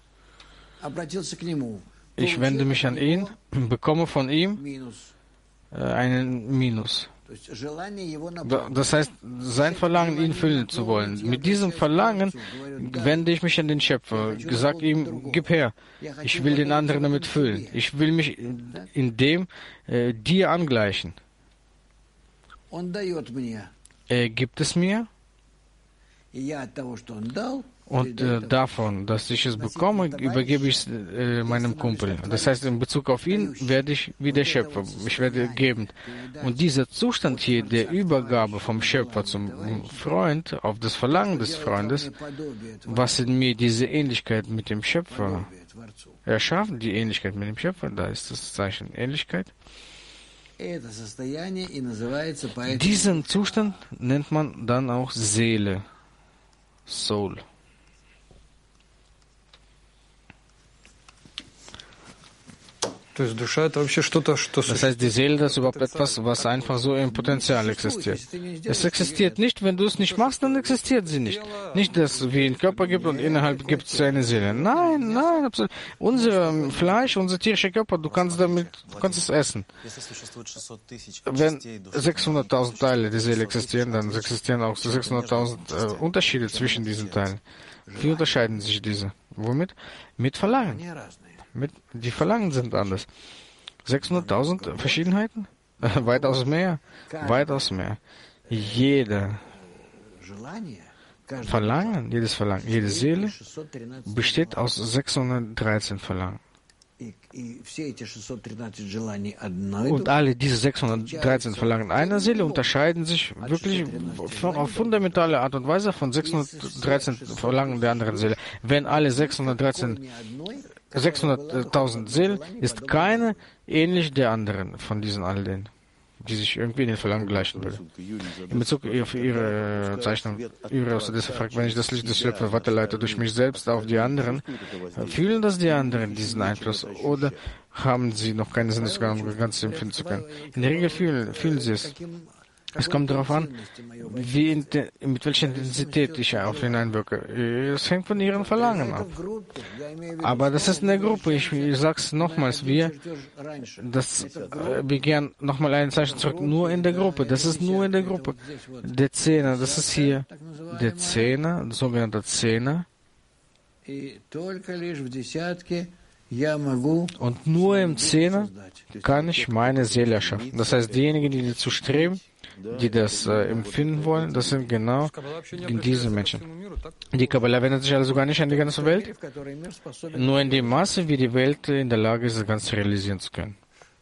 Ich wende mich an ihn, bekomme von ihm äh, einen Minus. Das heißt, sein Verlangen, ihn füllen zu wollen. Mit diesem Verlangen wende ich mich an den Schöpfer, sage ihm, gib her, ich will den anderen damit füllen. Ich will mich in dem äh, dir angleichen. Er gibt es mir. Und äh, davon, dass ich es bekomme, übergebe ich es äh, meinem Kumpel. Das heißt, in Bezug auf ihn werde ich wie der Schöpfer. Ich werde gebend. Und dieser Zustand hier der Übergabe vom Schöpfer zum Freund auf das Verlangen des Freundes, was in mir diese Ähnlichkeit mit dem Schöpfer erschaffen, die Ähnlichkeit mit dem Schöpfer, da ist das Zeichen Ähnlichkeit. Diesen Zustand nennt man dann auch Seele, Soul. Das heißt, die Seele, das ist überhaupt etwas, was einfach so im Potenzial existiert. Es existiert nicht, wenn du es nicht machst, dann existiert sie nicht. Nicht, dass es wie einen Körper gibt und innerhalb gibt es eine Seele. Nein, nein, absolut. Unser Fleisch, unser tierischer Körper, du kannst damit, du kannst es essen. Wenn sechshunderttausend Teile der Seele existieren, dann existieren auch sechshunderttausend äh, Unterschiede zwischen diesen Teilen. Wie unterscheiden sich diese? Womit? Mit Verlangen. Mit, die Verlangen sind anders. sechshunderttausend Verschiedenheiten? Weitaus mehr. Weitaus mehr. Jeder Verlangen, jedes Verlangen, jede Seele besteht aus sechshundertdreizehn Verlangen. Und alle diese sechshundertdreizehn Verlangen einer Seele unterscheiden sich wirklich auf fundamentale Art und Weise von sechshundertdreizehn Verlangen der anderen Seele. Wenn alle sechshundertdreizehn sechshunderttausend Seelen ist keine ähnlich der anderen von diesen all denen, die sich irgendwie in den Verlangen gleichen will. In Bezug auf Ihre Zeichnung, Ihre Odessa fragt, wenn ich das Licht des Schöpfers weiterleite durch mich selbst auf die anderen, fühlen das die anderen diesen Einfluss oder haben sie noch keine Sinnesgabe, um ganz empfinden zu können? In der Regel fühlen, fühlen sie es. Es kommt darauf an, wie, mit welcher Intensität ich auf ihn einwirke. Es hängt von ihren Verlangen ab. Aber das ist eine Gruppe. Ich, ich sage es nochmals, wir, das, wir gehen nochmal ein Zeichen zurück, nur in der Gruppe. Das ist nur in der Gruppe. Der Zehner, das ist hier der Zehner, sogenannter Zehner. Und nur im Zehner kann ich meine Seele erschaffen. Das heißt, diejenigen, die dazu streben, die das äh, empfinden wollen, das sind genau diese Menschen. Die Kabbalah wendet sich also gar nicht an die ganze Welt, nur in dem Maße, wie die Welt in der Lage ist, das Ganze realisieren zu können.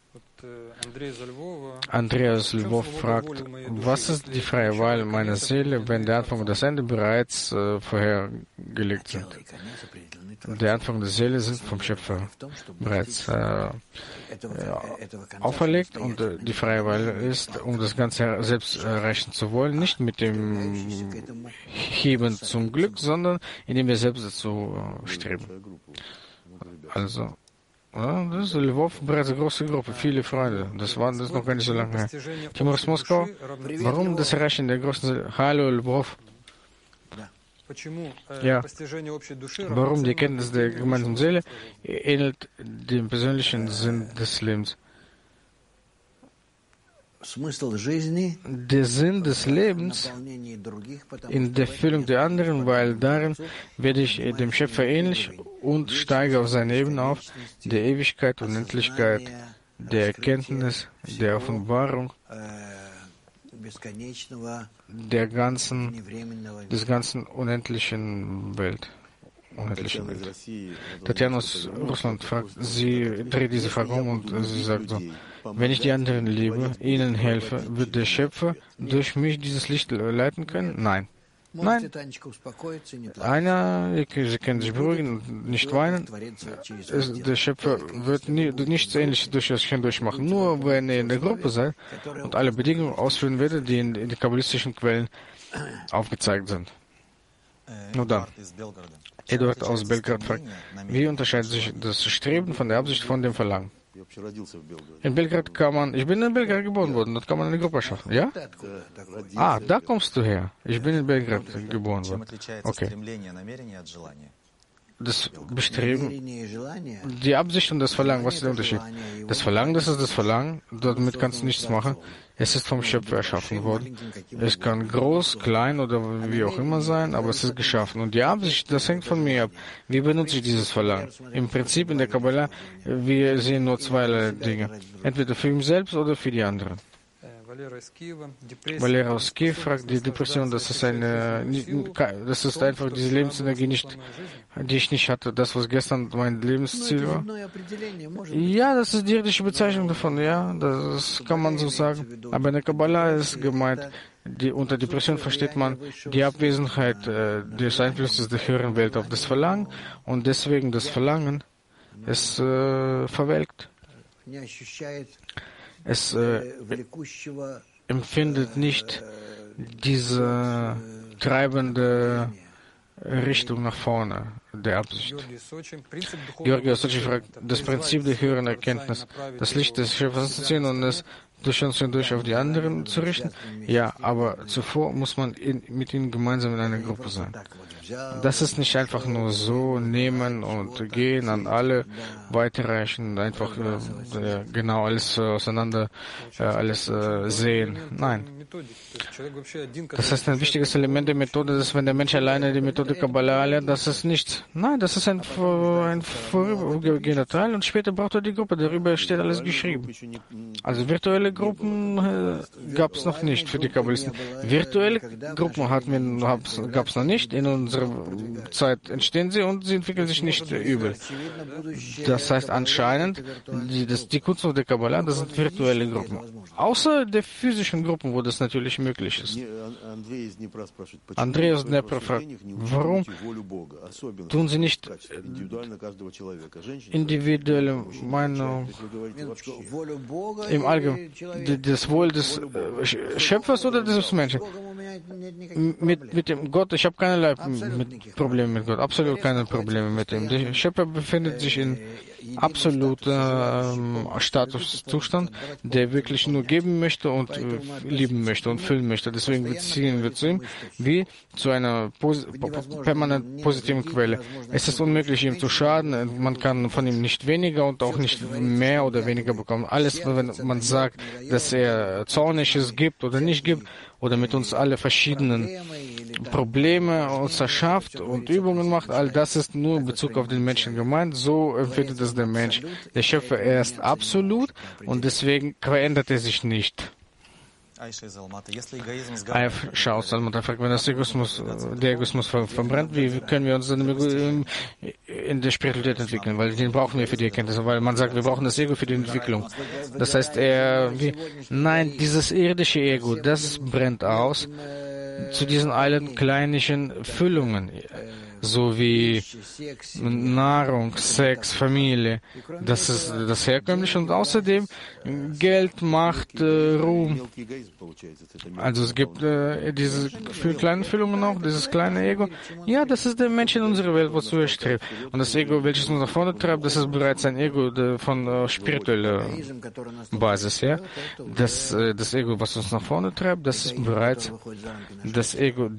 Andreas Lvov fragt, was ist die freie Wahl meiner Seele, wenn der Anfang und das Ende bereits äh, vorhergelegt sind? Der Anfang der Seele sind vom Schöpfer bereits äh, auferlegt und äh, die freie Wahl ist, um das Ganze selbst erreichen zu wollen, nicht mit dem Heben zum Glück, sondern indem wir selbst dazu äh, streben. Also, ja, das ist Lvov, bereits eine große Gruppe, viele Freunde. Das war das ist noch gar nicht so lange her. Timur aus Moskau, warum das Erreichen der großen Seele? Hallo Lvov. Ja, warum die Kenntnis der gemeinsamen Seele ähnelt dem persönlichen Sinn des Lebens. Der Sinn des Lebens in der Erfüllung der anderen, weil darin werde ich dem Schöpfer ähnlich und steige auf seine Ebene auf, der Ewigkeit, Unendlichkeit, der Erkenntnis, der Offenbarung, der ganzen, des ganzen unendlichen Welt. Unendliche Welt. Tatjana aus Russland fragt, sie dreht diese Frage um und sie sagt so: Wenn ich die anderen liebe, ihnen helfe, wird der Schöpfer durch mich dieses Licht leiten können? Nein. Nein. Einer, sie können sich beruhigen und nicht weinen. Es, der Schöpfer wird nie, nichts Ähnliches durch das hindurch machen. Nur wenn er in der Gruppe sei und alle Bedingungen ausführen werde, die in, in den kabbalistischen Quellen aufgezeigt sind. Nur dann. Eduard aus Belgrad fragt, wie unterscheidet sich das Streben von der Absicht von dem Verlangen? In Belgrad kann man, ich bin in Belgrad geboren worden, dort kann man eine Gruppe schaffen, ja? Ah, da kommst du her. Ich bin in Belgrad geboren worden. Okay. Das Bestreben, die Absicht und das Verlangen, was ist der Unterschied? Das Verlangen, das ist das Verlangen, damit kannst du nichts machen. Es ist vom Schöpfer erschaffen worden. Es kann groß, klein oder wie auch immer sein, aber es ist geschaffen. Und die Absicht, das hängt von mir ab. Wie benutze ich dieses Verlangen? Im Prinzip in der Kabbalah, wir sehen nur zwei Dinge. Entweder für ihn selbst oder für die anderen. Valera aus Kiew fragt, die Depression, das ist eine, das ist einfach diese Lebensenergie nicht, die ich nicht hatte, das, was gestern mein Lebensziel war. Ja, das ist die irdische Bezeichnung davon, ja, das kann man so sagen. Aber in der Kabbalah ist gemeint, die, unter Depression versteht man die Abwesenheit äh, des Einflusses der höheren Welt auf das Verlangen und deswegen das Verlangen ist äh, verwelkt. Es äh, empfindet nicht diese treibende Richtung nach vorne der Absicht. Georgi aus Sochi fragt, das Prinzip der höheren Erkenntnis, das Licht des Schöpfers zu ziehen und es durch uns hindurch auf die anderen zu richten? Ja, aber zuvor muss man in, mit ihnen gemeinsam in einer Gruppe sein. Das ist nicht einfach nur so nehmen und gehen, an alle weiterreichen, einfach äh, genau alles äh, auseinander, äh, alles äh, sehen. Nein. Das heißt, ein wichtiges Element der Methode ist, wenn der Mensch alleine die Methode Kabbalah lernt, das ist nichts. Nein, das ist ein, ein vorübergehender Teil und später braucht er die Gruppe. Darüber steht alles geschrieben. Also virtuelle Gruppen äh, gab es noch nicht für die Kabbalisten. Virtuelle Gruppen gab es noch nicht. In unserer Zeit entstehen sie und sie entwickeln sich nicht äh, übel. Das heißt anscheinend, die, das, die Kunst der Kabbalah, das sind virtuelle Gruppen. Außer der physischen Gruppen, wo das natürlich möglich ist. Andreas Dnepr fragt, warum tun sie nicht individuelle Meinung im Allgemeinen, das Wohl des Schöpfers oder des Menschen? Mit, mit dem Gott, ich habe keinerlei mit Probleme mit Gott, absolut keine Probleme mit ihm. Der Schöpfer befindet sich in absoluter ähm, Statuszustand, der wirklich nur geben möchte und äh, lieben möchte und füllen möchte. Deswegen beziehen wir zu ihm wie zu einer pos permanent positiven Quelle. Es ist unmöglich, ihm zu schaden. Man kann von ihm nicht weniger und auch nicht mehr oder weniger bekommen. Alles, wenn man sagt, dass er zornig ist, gibt oder nicht gibt, oder mit uns alle verschiedenen Probleme uns erschafft und Übungen macht, all das ist nur in Bezug auf den Menschen gemeint. So empfindet es der Mensch. Der Schöpfer, er ist absolut und deswegen verändert er sich nicht. Ayf schaut Salmata fragt, wenn das Egoismus, der Egoismus verbrennt, wie können wir uns dann in der Spiritualität entwickeln? Weil den brauchen wir für die Erkenntnis, weil man sagt, wir brauchen das Ego für die Entwicklung. Das heißt, er, wie, nein, dieses irdische Ego, das brennt aus zu diesen allen kleinlichen Füllungen, so wie Nahrung, Sex, Familie. Das ist das Herkömmliche und außerdem Geld, Macht, äh, Ruhm. Also es gibt äh, diese kleinen Füllungen auch, dieses kleine Ego. Ja, das ist der Mensch in unserer Welt, wozu er strebt. Und das Ego, welches uns nach vorne treibt, das ist bereits ein Ego de, von äh, spiritueller Basis. Ja? Das, äh, das Ego, was uns nach vorne treibt, das ist bereits das Ego der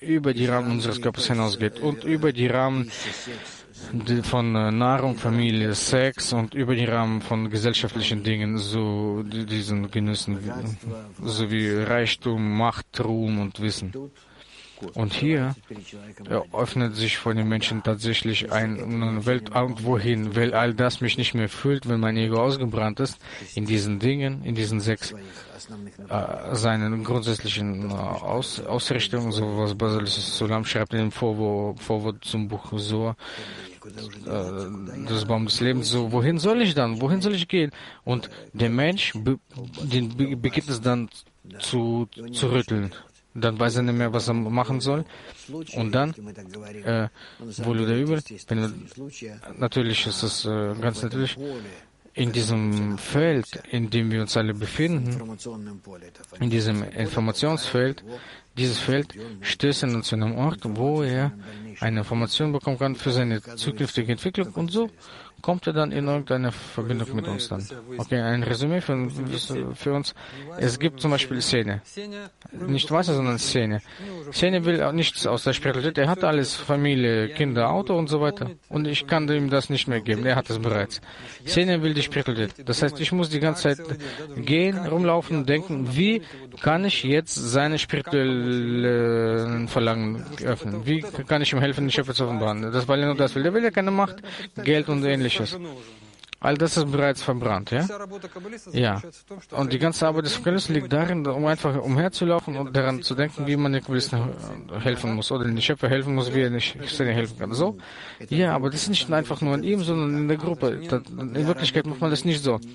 über die Rahmen unseres Körpers hinausgeht und über die Rahmen von Nahrung, Familie, Sex und über die Rahmen von gesellschaftlichen Dingen, so diesen Genüssen, so wie Reichtum, Macht, Ruhm und Wissen. Und hier öffnet sich vor den Menschen tatsächlich eine Welt irgendwohin, weil all das mich nicht mehr füllt, wenn mein Ego ausgebrannt ist, in diesen Dingen, in diesen sechs äh, seinen grundsätzlichen äh, Aus, Ausrichtungen, so was Basilis Sulam schreibt in dem Vorwort, Vorwort zum Buch so, äh, das Baum des Lebens, so, wohin soll ich dann, wohin soll ich gehen? Und der Mensch, be, den be, beginnt es dann zu, zu rütteln. Dann weiß er nicht mehr, was er machen soll. Und dann, äh, wohl oder übel, wenn, natürlich ist es äh, ganz natürlich, in diesem Feld, in dem wir uns alle befinden, in diesem Informationsfeld, dieses Feld stößt ihn zu einem Ort, wo er eine Information bekommen kann für seine zukünftige Entwicklung, und so kommt er dann in irgendeine Verbindung mit uns dann. Okay, ein Resümee für, für uns. Es gibt zum Beispiel Szene. Nicht Wasser, sondern Szene. Szene will auch nichts aus der Spiritualität. Er hat alles, Familie, Kinder, Auto und so weiter. Und ich kann ihm das nicht mehr geben. Er hat es bereits. Szene will die Spiritualität. Das heißt, ich muss die ganze Zeit gehen, rumlaufen und denken, wie kann ich jetzt seine spirituellen Verlangen öffnen? Wie kann ich ihm helfen, die Schöpfer zu offenbaren? Das, weil er nur das will. Der will ja keine Macht, Geld und ähnliches. All das ist bereits verbrannt, ja? Ja. Und die ganze Arbeit des Kabbalisten liegt darin, um einfach umherzulaufen und daran zu denken, wie man den Kabbalisten helfen muss oder den Schöpfer helfen muss, wie er nicht helfen kann. So? Ja, aber das ist nicht einfach nur an ihm, sondern in der Gruppe. In Wirklichkeit macht man das nicht so.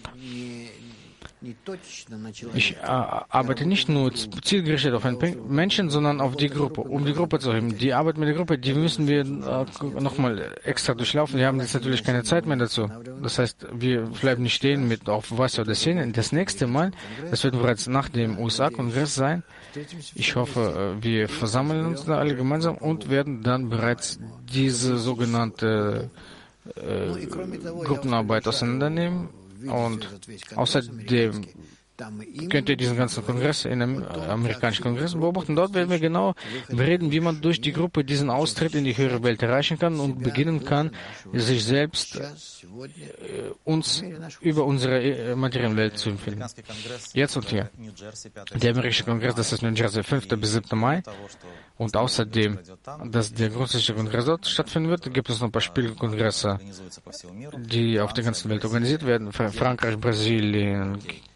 Ich äh, arbeite nicht nur zielgerichtet auf einen Menschen, sondern auf die Gruppe, um die Gruppe zu heben. Die Arbeit mit der Gruppe, die müssen wir äh, nochmal extra durchlaufen. Wir haben jetzt natürlich keine Zeit mehr dazu. Das heißt, wir bleiben nicht stehen mit auf Wasser oder Szene. Das nächste Mal, das wird bereits nach dem U S A-Kongress sein. Ich hoffe, wir versammeln uns da alle gemeinsam und werden dann bereits diese sogenannte äh, Gruppenarbeit auseinandernehmen. Und außerdem könnt ihr diesen ganzen Kongress, in einem amerikanischen Kongress beobachten. Dort werden wir genau bereden, wie man durch die Gruppe diesen Austritt in die höhere Welt erreichen kann und beginnen kann, sich selbst äh, uns über unsere äh, Materienwelt zu empfehlen. Jetzt und hier. Der amerikanische Kongress, das ist New Jersey, fünften bis siebten Mai. Und außerdem, dass der grundsätzliche Kongress dort stattfinden wird, gibt es noch ein paar Spielkongresse, die auf der ganzen Welt organisiert werden. Frankreich, Brasilien,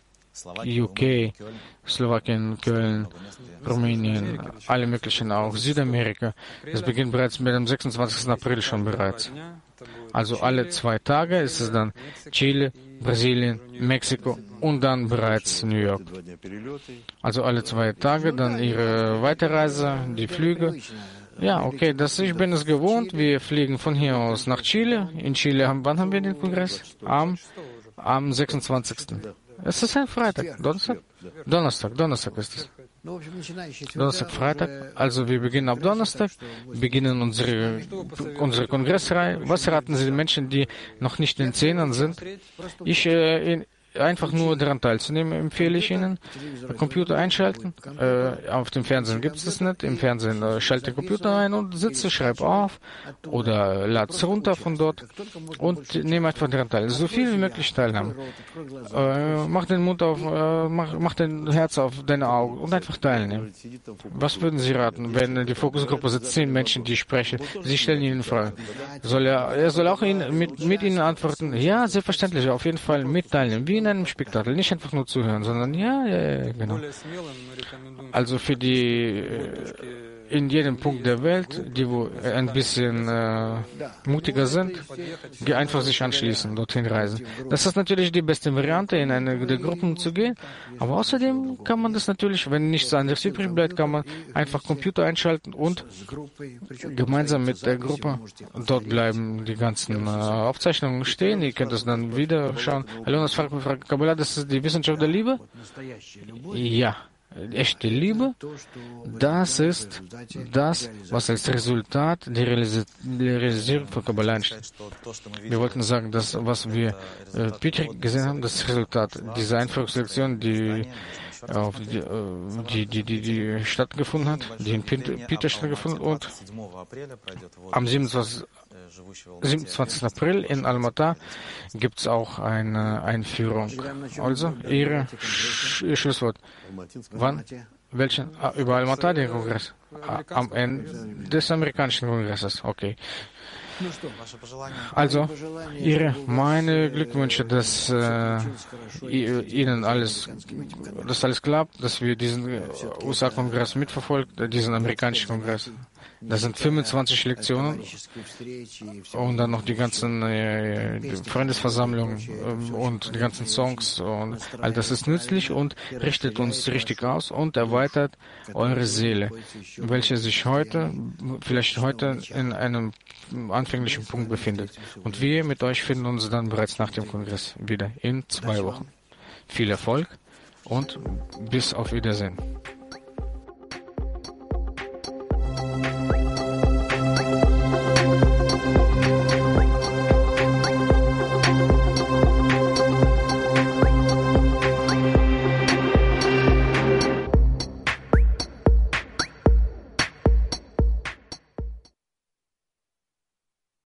U K, Slowakien, Köln, Rumänien, alle möglichen, auch Südamerika. Es beginnt bereits mit dem sechsundzwanzigsten April schon bereits. Also alle zwei Tage ist es dann Chile, Brasilien, Mexiko und dann bereits New York. Also alle zwei Tage dann ihre Weiterreise, die Flüge. Ja, okay, das, ich bin es gewohnt. Wir fliegen von hier aus nach Chile. In Chile, haben, wann haben wir den Kongress? Am, am sechsundzwanzigsten Es ist ein Freitag, Donnerstag? Donnerstag, Donnerstag ist es. Donnerstag, Freitag. Also wir beginnen ab Donnerstag, beginnen unsere, unsere Kongressreihe. Was raten Sie den Menschen, die noch nicht in den Zehnern sind? Ich äh, in, einfach nur daran teilzunehmen, empfehle ich Ihnen. Computer einschalten. Äh, auf dem Fernsehen gibt es das nicht. Im Fernsehen äh, schalte den Computer ein und sitze, schreibe auf oder lade es runter von dort und nehme einfach daran teil. So viel wie möglich teilhaben. Äh, mach den Mund auf, äh, mach, mach dein Herz auf deine Augen und einfach teilnehmen. Was würden Sie raten, wenn die Fokusgruppe sitzt, zehn Menschen, die sprechen, Sie stellen Ihnen Fragen. Soll er, er soll auch Ihnen, mit, mit Ihnen antworten? Ja, selbstverständlich, auf jeden Fall mit teilnehmen. Wie in einem Spektakel, nicht einfach nur zuhören, sondern ja, ja, ja, genau. Also für die in jedem Punkt der Welt, die wo ein bisschen äh, mutiger sind, die einfach sich anschließen, dorthin reisen. Das ist natürlich die beste Variante, in eine der Gruppen zu gehen. Aber außerdem kann man das natürlich, wenn nichts anderes übrig bleibt, kann man einfach Computer einschalten und gemeinsam mit der Gruppe dort bleiben die ganzen äh, Aufzeichnungen stehen. Ihr könnt es dann wieder schauen. Aleonas fragt mich, Kabbalah, das ist die Wissenschaft der Liebe? Ja. Echte Liebe, das ist das, was als Resultat der Realisierung von Kabbalah entsteht. Wir wollten sagen, dass was wir äh, Peter gesehen haben, das Resultat dieser Einführungslektion, die auf die, die, die, die, die stattgefunden hat, die in Peter stattgefunden hat. Und am siebenundzwanzigsten April in Almata gibt es auch eine Einführung. Also, Ihre, Ihr Schlusswort. Wann? Welchen? Ah, über Almata, den Kongress? Ah, am Ende des amerikanischen Kongresses. Okay. Also, Ihre, meine Glückwünsche, dass äh, Ihnen alles, dass alles klappt, dass wir diesen U S A-Kongress mitverfolgen, diesen amerikanischen Kongress. Das sind fünfundzwanzig Lektionen und dann noch die ganzen äh, die Freundesversammlungen äh, und die ganzen Songs und all das ist nützlich und richtet uns richtig aus und erweitert eure Seele, welche sich heute, vielleicht heute in einem anfänglichen Punkt befindet. Und wir mit euch finden uns dann bereits nach dem Kongress wieder in zwei Wochen. Viel Erfolg und bis auf Wiedersehen.